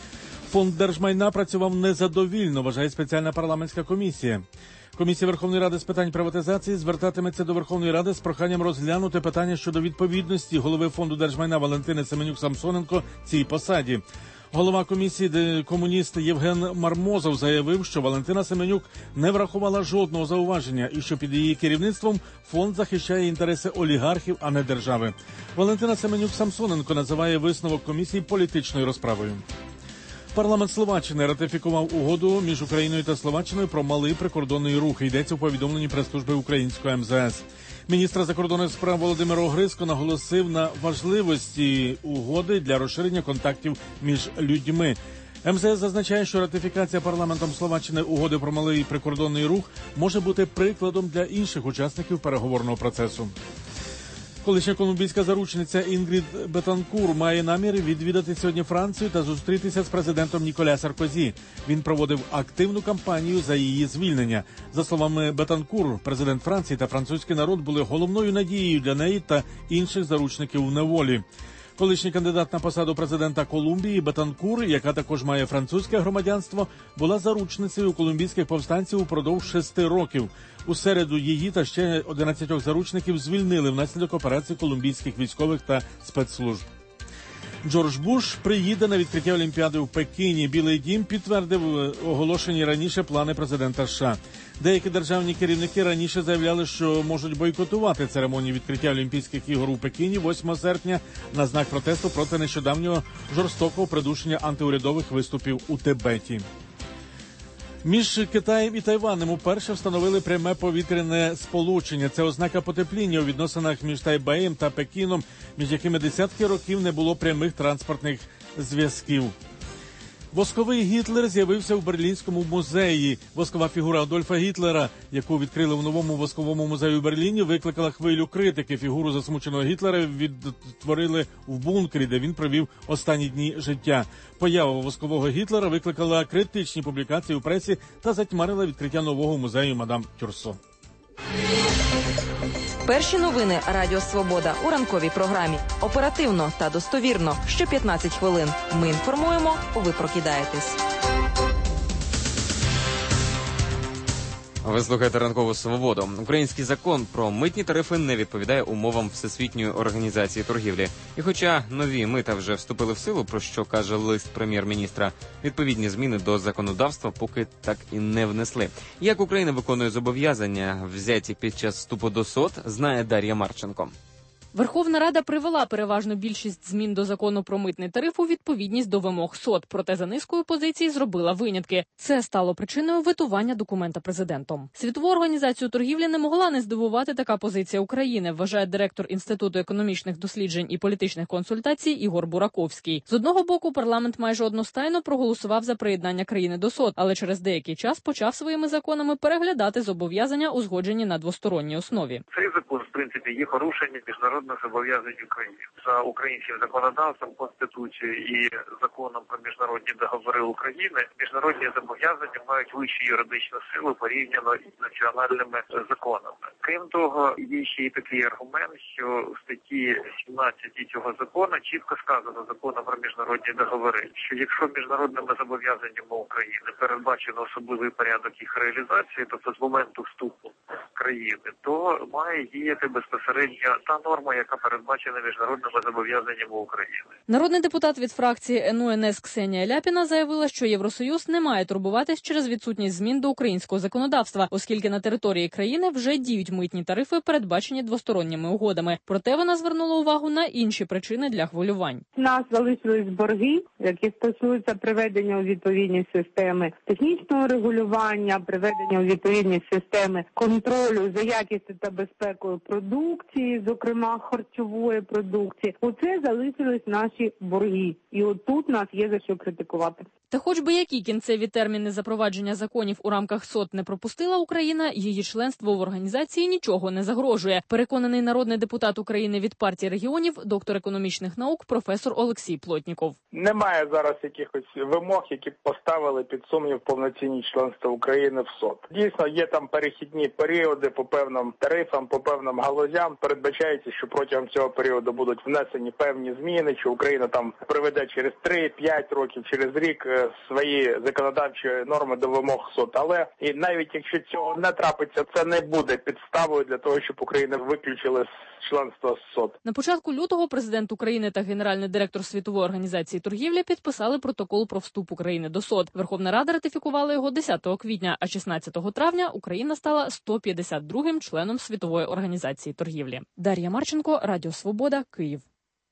G: Фонд держмайна працював незадовільно, вважає спеціальна парламентська комісія. Комісія Верховної Ради з питань приватизації звертатиметься до Верховної Ради з проханням розглянути питання щодо відповідності голови Фонду держмайна Валентини Семенюк-Самсоненко цій посаді. Голова комісії, комуніст Євген Мармозов, заявив, що Валентина Семенюк не врахувала жодного зауваження і що під її керівництвом фонд захищає інтереси олігархів, а не держави. Валентина Семенюк-Самсоненко називає висновок комісії політичною розправою. Парламент Словаччини ратифікував угоду між Україною та Словаччиною про малий прикордонний рух. Йдеться у повідомленні прес-служби українського ем зет ес. Міністр закордонних справ Володимир Огризко наголосив на важливості угоди для розширення контактів між людьми. ем зет ес зазначає, що ратифікація парламентом Словаччини угоди про малий прикордонний рух може бути прикладом для інших учасників переговорного процесу. Колишня колумбійська заручниця Інгрід Бетанкур має намір відвідати сьогодні Францію та зустрітися з президентом Ніколя Саркозі. Він проводив активну кампанію за її звільнення. За словами Бетанкур, президент Франції та французький народ були головною надією для неї та інших заручників у неволі. Колишній кандидат на посаду президента Колумбії Бетанкур, яка також має французьке громадянство, була заручницею колумбійських повстанців упродовж шести років. У середу її та ще одинадцятьох заручників звільнили внаслідок операції колумбійських військових та спецслужб. Джордж Буш приїде на відкриття Олімпіади в Пекіні. Білий дім підтвердив оголошені раніше плани президента США. Деякі державні керівники раніше заявляли, що можуть бойкотувати церемонію відкриття Олімпійських ігор у Пекіні восьмого серпня на знак протесту проти нещодавнього жорстокого придушення антиурядових виступів у Тибеті. Між Китаєм і Тайванем уперше встановили пряме повітряне сполучення. Це ознака потепління у відносинах між Тайбеєм та Пекіном, між якими десятки років не було прямих транспортних зв'язків. Восковий Гітлер з'явився в Берлінському музеї. Воскова фігура Адольфа Гітлера, яку відкрили в новому восковому музеї у Берліні, викликала хвилю критики. Фігуру засмученого Гітлера відтворили в бункері, де він провів останні дні життя. Поява воскового Гітлера викликала критичні публікації у пресі та затьмарила відкриття нового музею мадам Тюрсо.
H: Перші новини Радіо Свобода у ранковій програмі. Оперативно та достовірно. Що п'ятнадцять хвилин. Ми інформуємо, ви прокидаєтесь.
B: Ви слухаєте «Ранкову свободу». Український закон про митні тарифи не відповідає умовам Всесвітньої організації торгівлі. І хоча нові мита вже вступили в силу, про що каже лист прем'єр-міністра, відповідні зміни до законодавства поки так і не внесли. Як Україна виконує зобов'язання, взяті під час вступу до СОТ, знає Дар'я Марченко.
I: Верховна Рада привела переважну більшість змін до закону про митний тариф у відповідність до вимог СОТ, проте за низкою позицій зробила винятки. Це стало причиною ветування документа президентом. Світову організацію торгівлі не могла не здивувати така позиція України, вважає директор Інституту економічних досліджень і політичних консультацій Ігор Бураковський. З одного боку, парламент майже одностайно проголосував за приєднання країни до СОТ, але через деякий час почав своїми законами переглядати зобов'язання, узгоджені на двосторонній основі.
C: Цей закон, в принципі, є порушення міжнародних зобов'язань України. За українським законодавством, Конституцією і законом про міжнародні договори України, міжнародні зобов'язання мають вищу юридичну силу порівняно із національними законами. Крім того, є ще й такий аргумент, що в статті сімнадцятій цього закону чітко сказано законом про міжнародні договори, що якщо міжнародними зобов'язаннями України передбачено особливий порядок їх реалізації, тобто з моменту вступу країни, то має діяти безпосередньо та норма, яка передбачена міжнародними зобов'язаннями України.
I: Народний депутат від фракції ен у ен ес Ксенія Ляпіна заявила, що Євросоюз не має турбуватись через відсутність змін до українського законодавства, оскільки на території країни вже діють митні тарифи, передбачені двосторонніми угодами. Проте вона звернула увагу на інші причини для хвилювань.
N: У нас залишились борги, які стосуються приведення у відповідність системи технічного регулювання, приведення у відповідність системи контролю за якістю та безпекою продукції, зокрема харчової продукції. Оце залишились наші борги. І отут нас є за що критикувати.
I: Та хоч би які кінцеві терміни запровадження законів у рамках СОТ не пропустила Україна, її членство в організації нічого не загрожує. Переконаний народний депутат України від партії регіонів, доктор економічних наук, професор Олексій Плотніков.
O: Немає зараз якихось вимог, які поставили під сумнів повноцінність членства України в СОТ. Дійсно, є там перехідні періоди по певним тарифам, по певним галузям. Передбачається, що протягом цього періоду будуть внесені певні зміни, що Україна там приведе через три-п'ять років, через рік свої законодавчі норми до вимог СОТ. Але і навіть якщо цього не трапиться, це не буде підставою для того, щоб Україна виключила з членства СОТ.
I: На початку лютого президент України та генеральний директор Світової організації торгівлі підписали протокол про вступ України до СОТ. Верховна Рада ратифікувала його десятого квітня, а шістнадцятого травня Україна стала сто п'ятдесят другим членом Світової організації торгівлі. Дар'я Марченко, Радіо Свобода, Київ.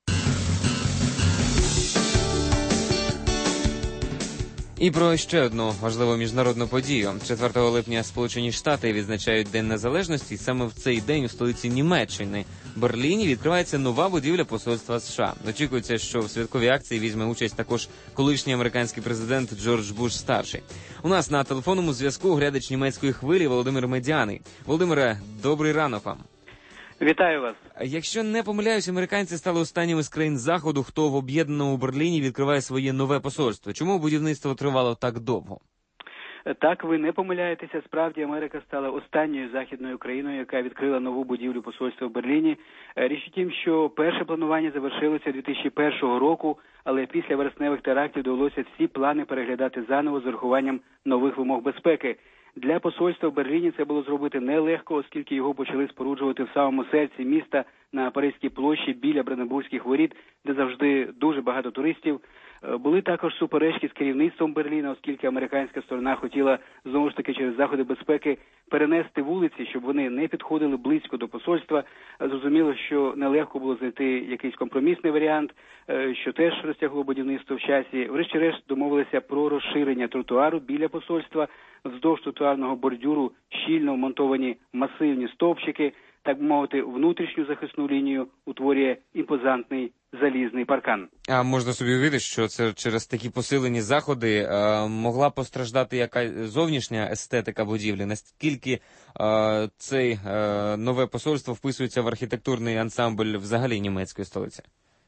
B: І про ще одну важливу міжнародну подію. четвертого липня Сполучені Штати відзначають День Незалежності. Саме в цей день у столиці Німеччини, Берліні, відкривається нова будівля посольства США. Очікується, що в святковій акції візьме участь також колишній американський президент Джордж Буш-старший. У нас на телефонному зв'язку глядач німецької хвилі Володимир Медяний. Володимире, добрий ранок вам.
X: Вітаю вас.
B: Якщо не помиляюсь, американці стали останніми з країн Заходу, хто в об'єднаному Берліні відкриває своє нове посольство. Чому будівництво тривало так довго?
X: Так, ви не помиляєтеся. Справді, Америка стала останньою західною країною, яка відкрила нову будівлю посольства в Берліні. Річ у тім, що перше планування завершилося дві тисячі першого року, але після вересневих терактів довелося всі плани переглядати заново з урахуванням нових вимог безпеки. Для посольства в Берліні це було зробити нелегко, оскільки його почали споруджувати в самому серці міста на Паризькій площі біля Бранденбурзьких воріт, де завжди дуже багато туристів. Були також суперечки з керівництвом Берліна, оскільки американська сторона хотіла знову ж таки через заходи безпеки перенести вулиці, щоб вони не підходили близько до посольства. Зрозуміло, що нелегко було знайти якийсь компромісний варіант, що теж розтягло будівництво в часі. Врешті-решт домовилися про розширення тротуару біля посольства. Вздовж тротуарного бордюру щільно вмонтовані масивні стовпчики, так би мовити, внутрішню захисну лінію утворює імпозантний залізний паркан.
B: А можна собі уявити, що це через такі посилені заходи е, могла постраждати якась зовнішня естетика будівлі? Наскільки е, це е, нове посольство вписується в архітектурний ансамбль взагалі німецької столиці?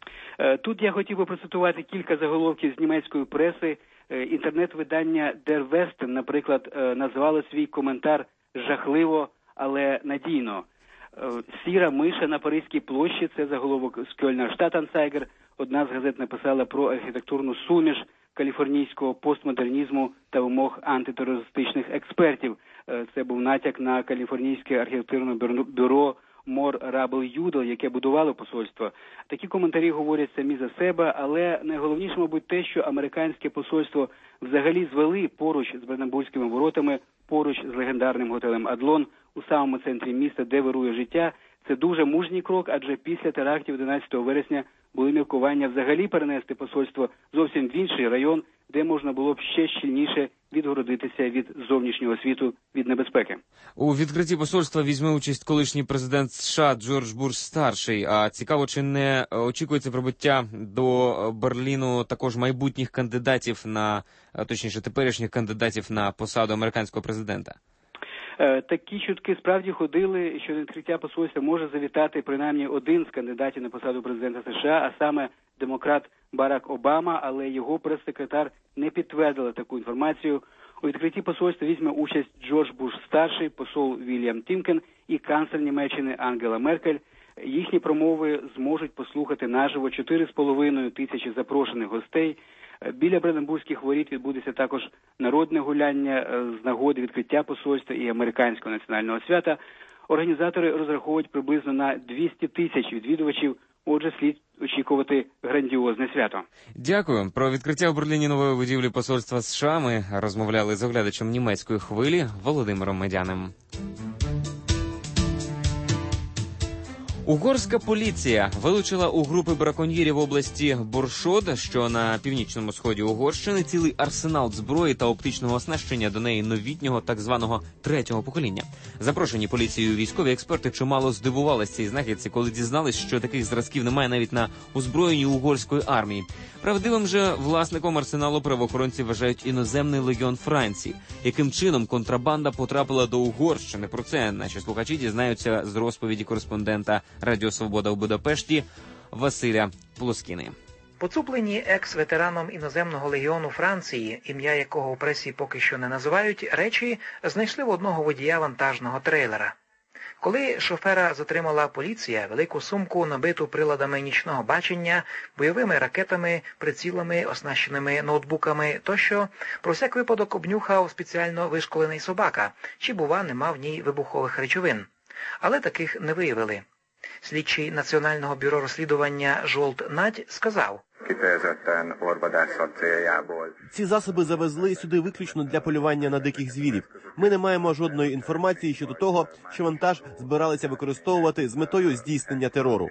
X: Тут я хотів би процитувати кілька заголовків з німецької преси. Інтернет-видання Der Westen, наприклад, назвало свій коментар «жахливо, але надійно». «Сіра миша на Паризькій площі» – це заголовок з Kölner Stadtanzeiger. Одна з газет написала про архітектурну суміш каліфорнійського постмодернізму та вимог антитерористичних експертів. Це був натяк на каліфорнійське архітектурне бюро Мор Рабл Юдл, яке будувало посольство. Такі коментарі говорять самі за себе, але найголовніше, мабуть, те, що американське посольство взагалі звели поруч з Бранденбурзькими воротами, поруч з легендарним готелем Адлон у самому центрі міста, де вирує життя. Це дуже мужній крок, адже після терактів одинадцятого вересня були міркування взагалі перенести посольство зовсім в інший район, де можна було б ще щільніше відгородитися від зовнішнього світу, від небезпеки.
B: У відкритті посольства візьме участь колишній президент США Джордж Буш-старший. А цікаво, чи не очікується прибуття до Берліну також майбутніх кандидатів на, точніше, теперішніх кандидатів на посаду американського президента?
X: Такі чутки справді ходили, що на відкриття посольства може завітати принаймні один з кандидатів на посаду президента США, а саме демократ Барак Обама, але його прес-секретар не підтвердила таку інформацію. У відкритті посольства візьме участь Джордж Буш-старший, посол Вільям Тімкен і канцлер Німеччини Ангела Меркель. Їхні промови зможуть послухати наживо чотири з половиною тисячі запрошених гостей. Біля Бранденбурзьких воріт відбудеться також народне гуляння з нагоди відкриття посольства і американського національного свята. Організатори розраховують приблизно на двісті тисяч відвідувачів, отже, слід очікувати грандіозне свято.
B: Дякую. Про відкриття в Берліні нової будівлі посольства США ми розмовляли з оглядачем німецької хвилі Володимиром Медяним. Угорська поліція вилучила у групи браконьєрів області Боршод, що на північному сході Угорщини, цілий арсенал зброї та оптичного оснащення до неї новітнього так званого третього покоління. Запрошені поліцією військові експерти чимало здивувалися цій знахідці, коли дізнались, що таких зразків немає навіть на озброєнні угорської армії. Правдивим же власником арсеналу правоохоронці вважають іноземний легіон Франції. Яким чином контрабанда потрапила до Угорщини? Про це наші слухачі дізнаються з розповіді кореспондента Радіо Свобода у Будапешті Василя Плоскіни.
M: Поцуплені екс-ветераном іноземного легіону Франції, ім'я якого у пресі поки що не називають, речі знайшли в одного водія вантажного трейлера. Коли шофера затримала поліція, велику сумку, набиту приладами нічного бачення, бойовими ракетами, прицілами, оснащеними ноутбуками тощо, про всяк випадок обнюхав спеціально вишколений собака, чи, бува, не мав в ній вибухових речовин. Але таких не виявили. Слідчий Національного бюро розслідування Зsolt Nagy сказав:
P: ці засоби завезли сюди виключно для полювання на диких звірів. Ми не маємо жодної інформації щодо того, що вантаж збиралися використовувати з метою здійснення терору.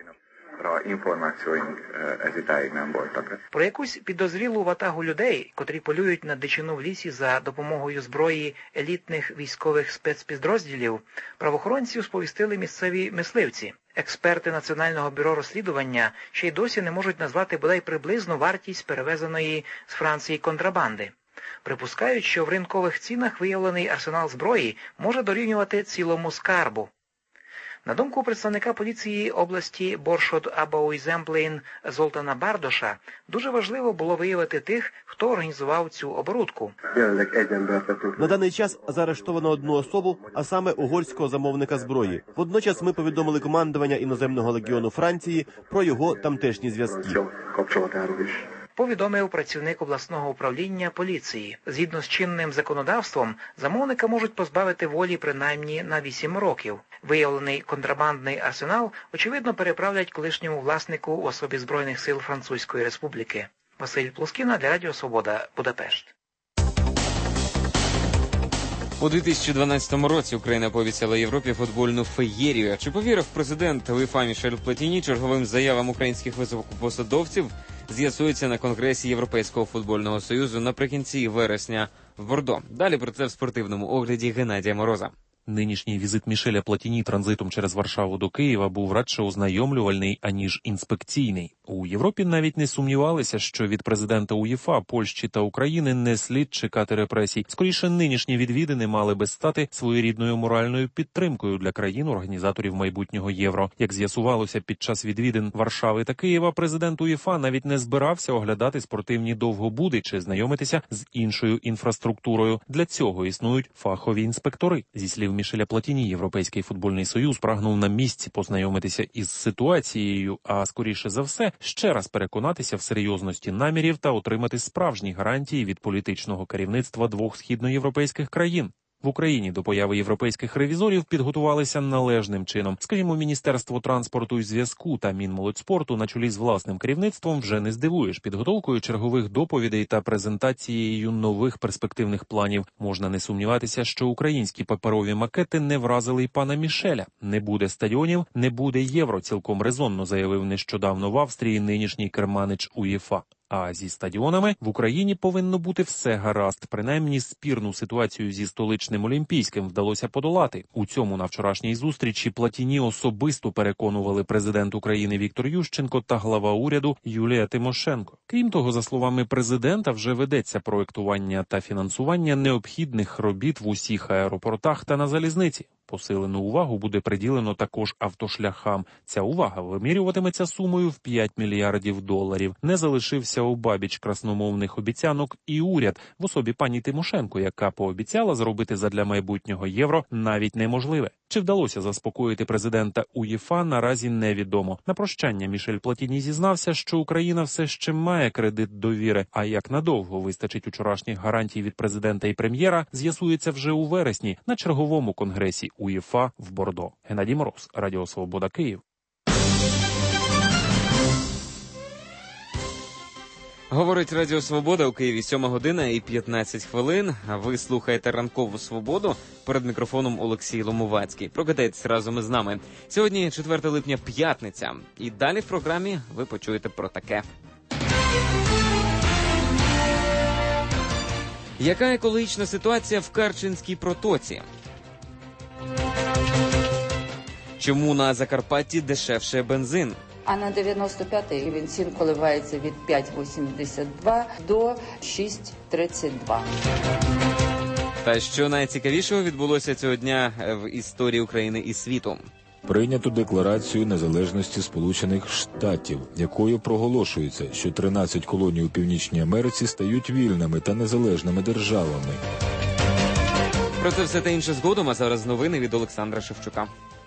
M: Про якусь підозрілу ватагу людей, котрі полюють на дичину в лісі за допомогою зброї елітних військових спецпідрозділів, правоохоронців сповістили місцеві мисливці. Експерти Національного бюро розслідування ще й досі не можуть назвати бодай приблизну вартість перевезеної з Франції контрабанди. Припускають, що в ринкових цінах виявлений арсенал зброї може дорівнювати цілому скарбу. На думку представника поліції області Боршод Абауйземплейн Золтана Бардоша, дуже важливо було виявити тих, хто організував цю оборудку.
P: На даний час заарештовано одну особу, а саме угорського замовника зброї. Водночас ми повідомили командування іноземного легіону Франції про його тамтешні зв'язки.
M: Повідомив працівник обласного управління поліції. Згідно з чинним законодавством, замовника можуть позбавити волі принаймні на вісім років. Виявлений контрабандний арсенал, очевидно, переправлять колишньому власнику в особі Збройних сил Французької Республіки. Василь Плоскіна для Радіо Свобода, Будапешт.
B: У дві тисячі дванадцятому році Україна пообіцяла Європі футбольну феєрію. Чи повірив президент УЄФА Мішель Платіні черговим заявам українських високопосадовців, з'ясується на Конгресі Європейського футбольного союзу наприкінці вересня в Бордо. Далі про це в спортивному огляді Геннадія Мороза.
K: Нинішній візит Мішеля Платіні транзитом через Варшаву до Києва був радше ознайомлювальний, аніж інспекційний. У Європі навіть не сумнівалися, що від президента УЄФА, Польщі та України не слід чекати репресій. Скоріше, нинішні відвідини мали би стати своєрідною моральною підтримкою для країн-організаторів майбутнього Євро. Як з'ясувалося під час відвідин Варшави та Києва, президент УЄФА навіть не збирався оглядати спортивні довгобуди чи знайомитися з іншою інфраструктурою. Для цього існують фахові інспектори. Зі слів Мішеля Платіні, Європейський футбольний союз прагнув на місці познайомитися із ситуацією, а скоріше за все, ще раз переконатися в серйозності намірів та отримати справжні гарантії від політичного керівництва двох східноєвропейських країн. В Україні до появи європейських ревізорів підготувалися належним чином. Скажімо, Міністерство транспорту і зв'язку та Мінмолодьспорту на чолі з власним керівництвом вже не здивуєш підготовкою чергових доповідей та презентацією нових перспективних планів. Можна не сумніватися, що українські паперові макети не вразили й пана Мішеля. Не буде стадіонів, не буде євро, цілком резонно заявив нещодавно в Австрії нинішній керманич УЄФА. А зі стадіонами в Україні повинно бути все гаразд. Принаймні спірну ситуацію зі столичним Олімпійським вдалося подолати. У цьому на вчорашній зустрічі Платіні особисто переконували президент України Віктор Ющенко та глава уряду Юлія Тимошенко. Крім того, за словами президента, вже ведеться проектування та фінансування необхідних робіт в усіх аеропортах та на залізниці. Посилену увагу буде приділено також автошляхам. Ця увага вимірюватиметься сумою в п'ять мільярдів доларів. Не залишився обабіч красномовних обіцянок і уряд в особі пані Тимошенко, яка пообіцяла зробити задля майбутнього євро навіть неможливе. Чи вдалося заспокоїти президента УЄФА, наразі невідомо. На прощання Мішель Платіні зізнався, що Україна все ще має кредит довіри, а як надовго вистачить учорашніх гарантій від президента і прем'єра, з'ясується вже у вересні на черговому конгресі УЄФА в Бордо. Геннадій Мороз, Радіо Свобода, Київ.
B: Говорить Радіо Свобода, у Києві сьома година і п'ятнадцять хвилин. А ви слухаєте Ранкову Свободу. Перед мікрофоном Олексій Ломовацький. Прокидайтесь разом із нами. Сьогодні четверте липня, п'ятниця. І далі в програмі ви почуєте про таке. Яка екологічна ситуація в Керченській протоці? Чому на Закарпатті дешевше бензин?
L: А на дев'яносто п'ятий бензин коливається від п'ять вісімдесят два до шість тридцять два.
B: Та що найцікавішого відбулося цього дня в історії України і світу?
Q: Прийнято Декларацію незалежності Сполучених Штатів, якою проголошується, що тринадцять колоній у Північній Америці стають вільними та незалежними державами.
B: Про це все та інше згодом, а зараз новини від Олександра Шевчука.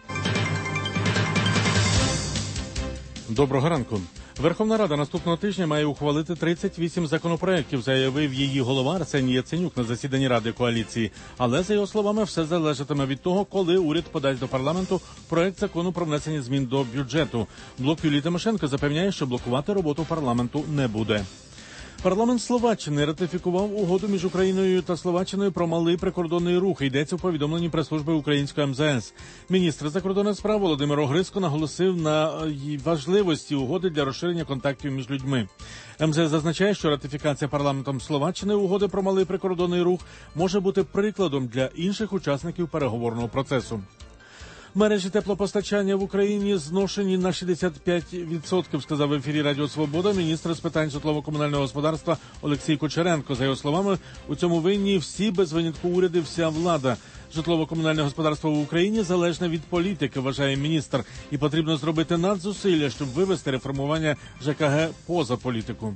G: Доброго ранку. Верховна Рада наступного тижня має ухвалити тридцять вісім законопроєктів, заявив її голова Арсеній Яценюк на засіданні Ради коаліції. Але, за його словами, все залежатиме від того, коли уряд подасть до парламенту проект закону про внесення змін до бюджету. Блок Юлії Тимошенко запевняє, що блокувати роботу парламенту не буде. Парламент Словаччини ратифікував угоду між Україною та Словаччиною про малий прикордонний рух. Йдеться у повідомленні прес-служби української ем зе ес. Міністр закордонних справ Володимир Огриско наголосив на важливості угоди для розширення контактів між людьми. ем зе ес зазначає, що ратифікація парламентом Словаччини угоди про малий прикордонний рух може бути прикладом для інших учасників переговорного процесу. Мережі теплопостачання в Україні зношені на шістдесят п'ять відсотків, сказав в ефірі Радіо Свобода міністр з питань житлово-комунального господарства Олексій Кучеренко. За його словами, у цьому винні всі без винятку уряди, вся влада. Житлово-комунальне господарство в Україні залежне від політики, вважає міністр, і потрібно зробити надзусилля, щоб вивести реформування же ка ге поза політику.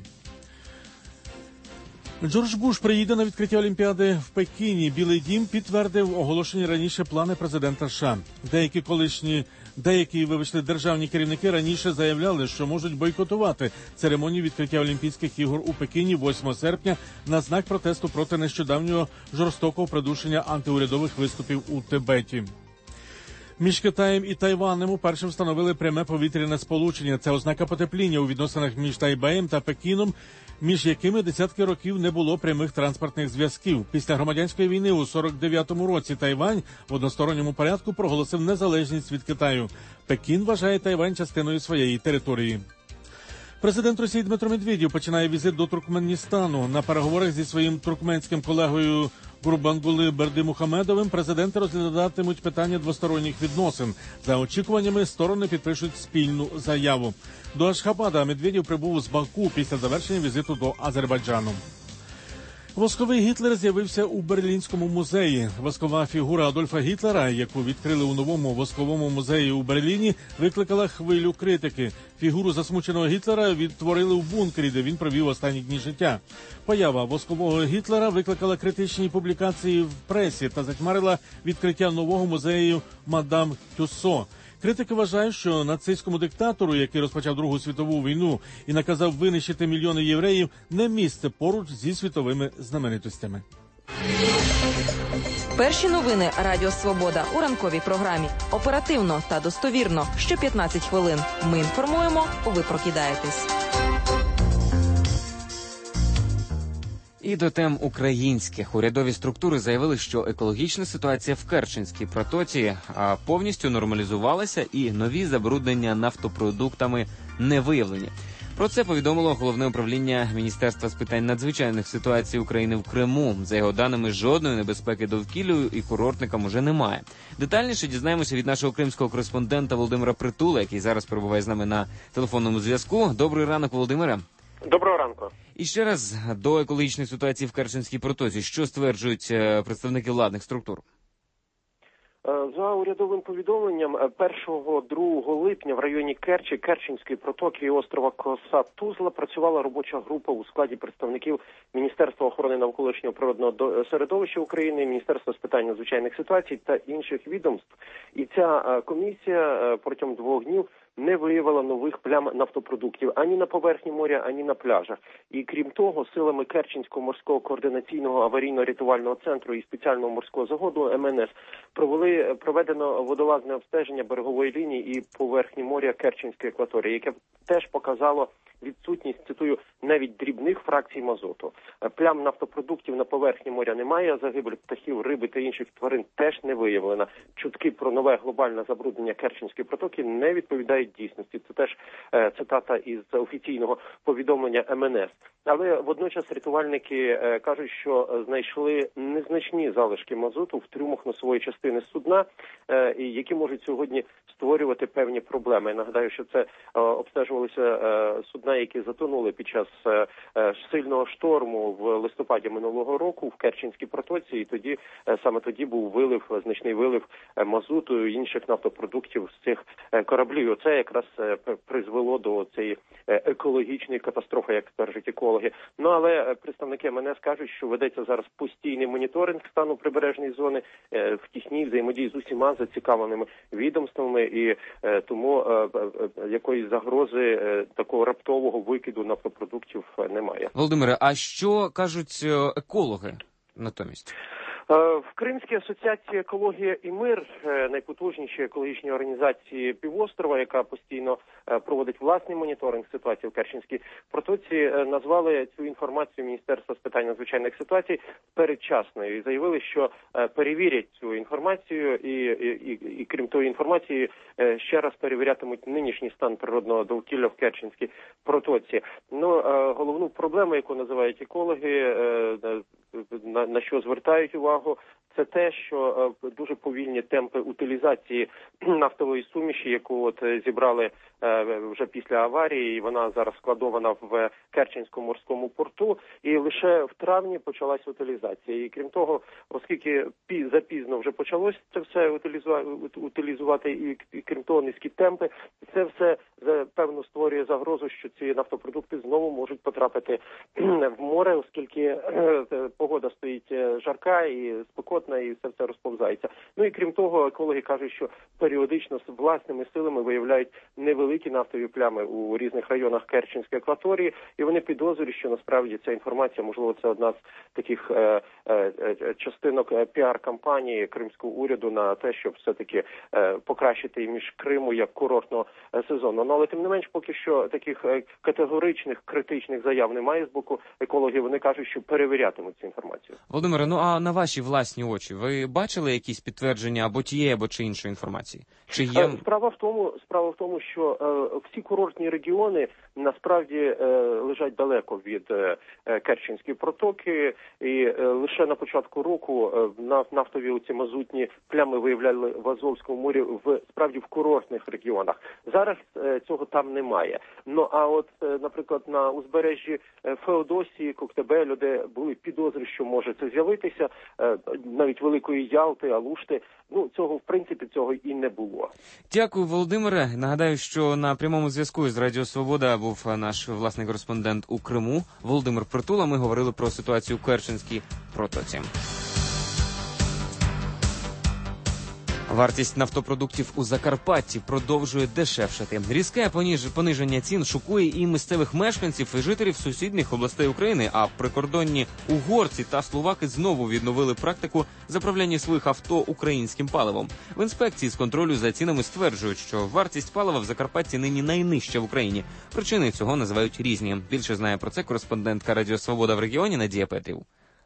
G: Джордж Буш приїде на відкриття Олімпіади в Пекіні. Білий дім підтвердив оголошені раніше плани президента США. Деякі колишні, деякі, вибачте, державні керівники раніше заявляли, що можуть бойкотувати церемонію відкриття Олімпійських ігор у Пекіні восьмого серпня на знак протесту проти нещодавнього жорстокого придушення антиурядових виступів у Тибеті. Між Китаєм і Тайванем уперше встановили пряме повітряне сполучення. Це ознака потепління у відносинах між Тайбеєм та Пекіном, між якими десятки років не було прямих транспортних зв'язків. Після громадянської війни у сорок дев'ятому році Тайвань в односторонньому порядку проголосив незалежність від Китаю. Пекін вважає Тайвань частиною своєї території. Президент Росії Дмитро Медведєв починає візит до Туркменістану. На переговорах зі своїм туркменським колегою Гурбангули Бердимухамедовим президенти розглядатимуть питання двосторонніх відносин. За очікуваннями, сторони підпишуть спільну заяву. До Ашхабада Медведєв прибув з Баку після завершення візиту до Азербайджану. Восковий Гітлер з'явився у Берлінському музеї. Воскова фігура Адольфа Гітлера, яку відкрили у новому восковому музеї у Берліні, викликала хвилю критики. Фігуру засмученого Гітлера відтворили в бункері, де він провів останні дні життя. Поява воскового Гітлера викликала критичні публікації в пресі та затьмарила відкриття нового музею «Мадам Тюссо». Критики вважають, що нацистському диктатору, який розпочав Другу світову війну і наказав винищити мільйони євреїв, не місце поруч зі світовими знаменитостями.
H: Перші новини Радіо Свобода у ранковій програмі. Оперативно та достовірно. Що п'ятнадцять хвилин. Ми інформуємо, ви прокидаєтесь.
B: І до тем українських. Урядові структури заявили, що екологічна ситуація в Керченській протоці повністю нормалізувалася і нові забруднення нафтопродуктами не виявлені. Про це повідомило Головне управління Міністерства з питань надзвичайних ситуацій України в Криму. За його даними, жодної небезпеки довкіллю і курортникам уже немає. Детальніше дізнаємося від нашого кримського кореспондента Володимира Притула, який зараз перебуває з нами на телефонному зв'язку. Добрий ранок, Володимире.
R: Доброго ранку.
B: І ще раз до екологічної ситуації в Керченській протоці. Що стверджують представники владних структур?
R: За урядовим повідомленням, першого-другого липня в районі Керчі, Керченської протоки і острова Коса-Тузла працювала робоча група у складі представників Міністерства охорони навколишнього природного середовища України, Міністерства з питань надзвичайних ситуацій та інших відомств. І ця комісія протягом двох днів не виявила нових плям нафтопродуктів ані на поверхні моря, ані на пляжах. І крім того, силами Керченського морського координаційного аварійно-рятувального центру і спеціального морського загону ем ен ес провели проведено водолазне обстеження берегової лінії і поверхні моря Керченської акваторії, яке теж показало відсутність, цитую, навіть дрібних фракцій мазоту. Плям нафтопродуктів на поверхні моря немає, а загибель птахів, риби та інших тварин теж не виявлено. Чутки про нове глобальне забруднення Керченської протоки не відповідають дійсності. Це теж е, цитата із офіційного повідомлення ем ен ес. Але водночас рятувальники е, кажуть, що знайшли незначні залишки мазоту в трюмах носової частини судна, е, які можуть сьогодні створювати певні проблеми. Я нагадаю, що це е, обстежувалися е, судна, які затонули під час е, сильного шторму в листопаді минулого року в Керченській протоці, і тоді е, саме тоді був вилив, значний вилив е, мазуту і інших нафтопродуктів з цих е, кораблів. Оце якраз е, призвело до цієї е, екологічної катастрофи, як стверджують екологи. Ну, але представники ем ен ес кажуть, що ведеться зараз постійний моніторинг стану прибережної зони е, в тісній взаємодії з усіма зацікавленими відомствами, і е, тому е, е, якоїсь загрози е, такого раптового викиду нафтопродуктів немає.
B: Володимире, а що кажуть екологи натомість?
R: В Кримській асоціації «Екологія і мир», найпотужнішій екологічній організації півострова, яка постійно проводить власний моніторинг ситуації в Керченській протоці, назвали цю інформацію Міністерства з питань надзвичайних ситуацій передчасною і заявили, що перевірять цю інформацію і, і, і, і крім тої інформації, ще раз перевірятимуть нинішній стан природного довкілля в Керченській протоці. Ну, головну проблему, яку називають екологи, на, на що звертають увагу, це те, що е, дуже повільні темпи утилізації нафтової суміші, яку от зібрали е, вже після аварії, і вона зараз складована в Керченському морському порту, і лише в травні почалась утилізація. І крім того, оскільки пі, запізно вже почалось це все утилізувати, утилізувати, і, і крім того низькі темпи, це все певно створює загрозу, що ці нафтопродукти знову можуть потрапити в море, оскільки е, погода стоїть жарка і спекотна, і все це розповзається. Ну і крім того, екологи кажуть, що періодично з власними силами виявляють невеликі нафтові плями у різних районах Керченської акваторії, і вони підозрюють, що насправді ця інформація, можливо, це одна з таких е, е, частинок піар-кампанії кримського уряду на те, щоб все-таки е, покращити імідж Криму як курортного сезону. Ну, але тим не менш, поки що таких категоричних, критичних заяв немає з боку екологів. Вони кажуть, що перевірятимуть цю інформацію.
B: Володимире, ну а на ваші власні очі ви бачили якісь підтвердження або тієї, або чи іншої інформації? Чи є...
R: Справа в тому, справа в тому, що е, всі курортні регіони насправді е, лежать далеко від е, Керченської протоки, і е, лише на початку року е, нафтові оці мазутні плями виявляли в Азовському морі в справді в курортних регіонах. Зараз е, цього там немає. Ну а от, е, наприклад, на узбережжі Феодосії, Коктебелю, де були підозри, що може це з'явитися, е, навіть Великої Ялти, Алушти, ну цього в принципі цього і не було.
B: Дякую, Володимире. Нагадаю, що на прямому зв'язку з Радіо Свобода був наш власний кореспондент у Криму Володимир Притула. Ми говорили про ситуацію в Керченській протоці. Вартість нафтопродуктів у Закарпатті продовжує дешевшати. Різке пониження цін шокує і місцевих мешканців, і жителів сусідніх областей України, а прикордонні угорці та словаки знову відновили практику заправляння своїх авто українським паливом. В інспекції з контролю за цінами стверджують, що вартість палива в Закарпатті нині найнижча в Україні. Причини цього називають різні. Більше знає про це кореспондентка Радіо Свобода в регіоні Надія Петрів.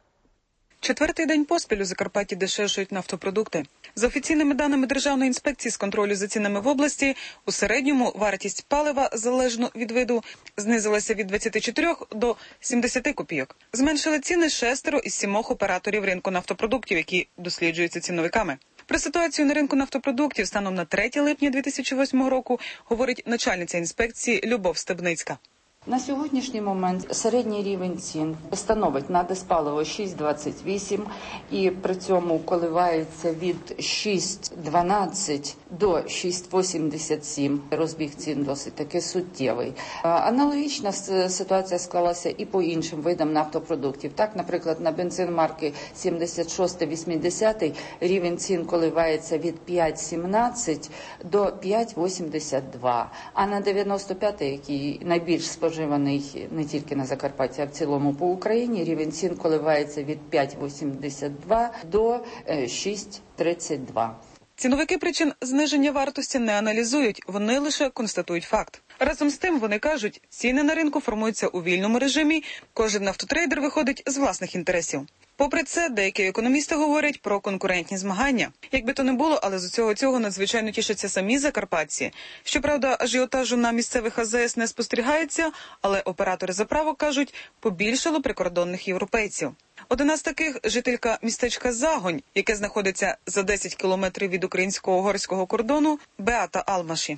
A: Четвертий день поспіль у Закарпатті дешевшують нафтопродукти. За офіційними даними Державної інспекції з контролю за цінами в області, у середньому вартість палива, залежно від виду, знизилася від двадцяти чотирьох до сімдесяти копійок. Зменшили ціни шестеро із сімох операторів ринку нафтопродуктів, які досліджуються ціновиками. Про ситуацію на ринку нафтопродуктів станом на третє липня дві тисячі восьмого року говорить начальниця інспекції Любов Стебницька.
L: На сьогоднішній момент середній рівень цін становить на диспаливо шість двадцять вісім і при цьому коливається від шість дванадцять до шість вісімдесят сім. Розбіг цін досить таки суттєвий. Аналогічна ситуація склалася і по іншим видам нафтопродуктів. Так, наприклад, на бензин марки сімдесят шість вісімдесят рівень цін коливається від п'ять сімнадцять до п'ять вісімдесят два, а на дев'яносто п'ять, який найбільш споживаний Вживаний не тільки на Закарпатті, а в цілому по Україні, рівень цін коливається від п'ять вісімдесят два до шість тридцять два.
A: Ціновики причин зниження вартості не аналізують, вони лише констатують факт. Разом з тим, вони кажуть, ціни на ринку формуються у вільному режимі, кожен нафтотрейдер виходить з власних інтересів. Попри це, деякі економісти говорять про конкурентні змагання. Як би то не було, але з усього цього надзвичайно тішаться самі закарпатці. Щоправда, ажіотажу на місцевих А З С не спостерігається, але оператори заправок кажуть, побільшало прикордонних європейців. Одна з таких – жителька містечка Загонь, яке знаходиться за десять кілометрів від українсько-угорського кордону, Беата Алмаші.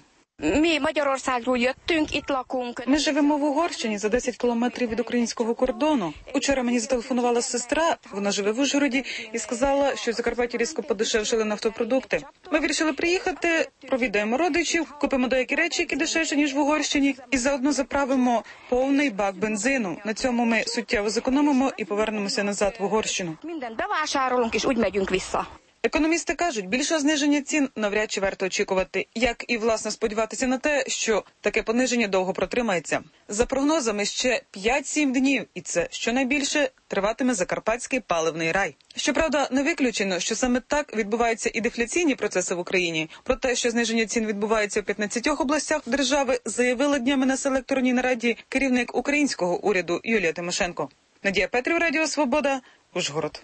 A: Ми живемо в Угорщині за десять кілометрів від українського кордону. Учора мені зателефонувала сестра, вона живе в Ужгороді, і сказала, що в Закарпатті різко подешевшили нафтопродукти. Ми вирішили приїхати, провідаємо родичів, купимо деякі речі, які дешевші, ніж в Угорщині, і заодно заправимо повний бак бензину. На цьому ми суттєво зекономимо і повернемося назад в Угорщину. Економісти кажуть, більшого зниження цін навряд чи варто очікувати, як і, власне, сподіватися на те, що таке пониження довго протримається. За прогнозами, ще п'ять-сім днів, і це, щонайбільше, триватиме закарпатський паливний рай. Щоправда, не виключено, що саме так відбуваються і дефляційні процеси в Україні. Про те, що зниження цін відбувається в п'ятнадцятьох областях держави, заявила днями на селекторній нараді керівник українського уряду Юлія Тимошенко. Надія Петрів, Радіо Свобода, Ужгород.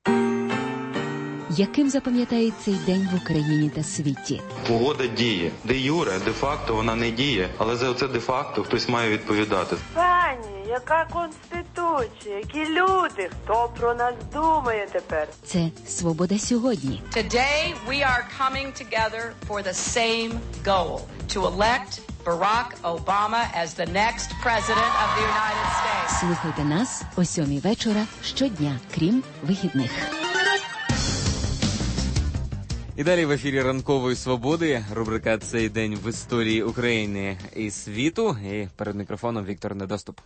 E: Яким запам'ятає цей день в Україні та світі?
S: Угода діє. Де юре, де-факто вона не діє, але за це де-факто хтось має відповідати.
T: Пані, яка конституція, які люди, хто про нас думає тепер?
E: Це «Свобода сьогодні».
U: Today we are coming together for the same goal, to elect Barack Obama as the next president of the United States.
E: Слухайте нас о сьомій вечора щодня, крім вихідних.
B: І далі в ефірі Ранкової Свободи рубрика «Цей день в історії України і світу». І перед мікрофоном Віктор Недоступ.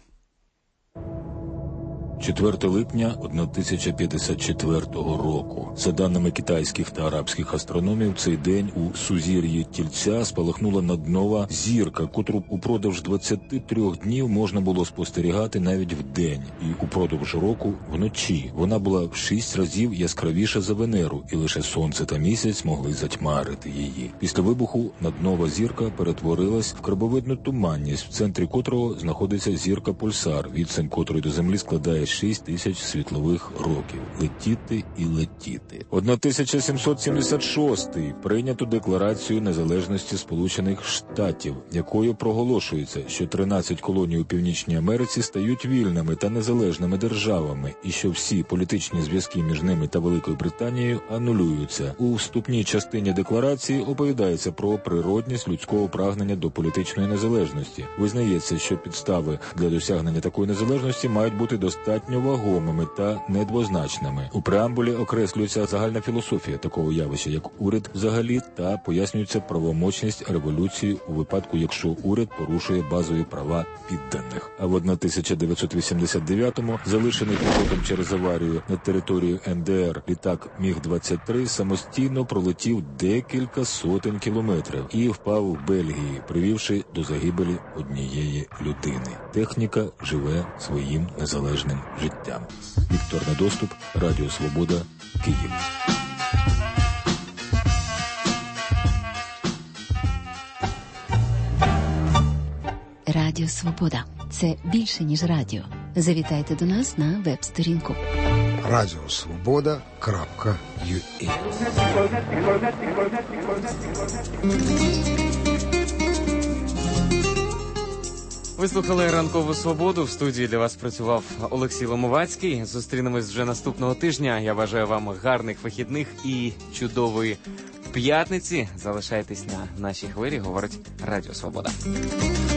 Q: четвертого липня тисяча п'ятдесят четвертого року. За даними китайських та арабських астрономів, цей день у сузір'ї Тільця спалахнула наднова зірка, котру упродовж двадцяти трьох днів можна було спостерігати навіть вдень. І упродовж року вночі. Вона була в шість разів яскравіша за Венеру, і лише сонце та місяць могли затьмарити її. Після вибуху наднова зірка перетворилась в крабовидну туманність, в центрі котрого знаходиться зірка Пульсар, відстань котрої до Землі складає шість тисяч світлових років. Летіти і летіти. тисяча сімсот сімдесят шостий прийнято Декларацію незалежності Сполучених Штатів, якою проголошується, що тринадцять колоній у Північній Америці стають вільними та незалежними державами, і що всі політичні зв'язки між ними та Великою Британією анулюються. У вступній частині декларації оповідається про природність людського прагнення до політичної незалежності. Визнається, що підстави для досягнення такої незалежності мають бути достатньо достатньо вагомими та недвозначними. У преамбулі окреслюється загальна філософія такого явища, як уряд взагалі, та пояснюється правомочність революції у випадку, якщо уряд порушує базові права підданих. А в тисяча дев'ятсот вісімдесят дев'ятому залишений пілотом через аварію на території ен де ер літак міг двадцять три самостійно пролетів декілька сотень кілометрів і впав в Бельгії, привівши до загибелі однієї людини. Техніка живе своїм незалежним життям. Віктор Недоступ, Радіо Свобода, Київ.
E: Радіо Свобода – це більше, ніж радіо. Завітайте до нас на веб-сторінку
D: радіо свобода крапка ю а.
B: Ви слухали «Ранкову свободу». В студії для вас працював Олексій Ломовацький. Зустрінемось вже наступного тижня. Я бажаю вам гарних вихідних і чудової п'ятниці. Залишайтесь на нашій хвилі, говорить Радіо Свобода.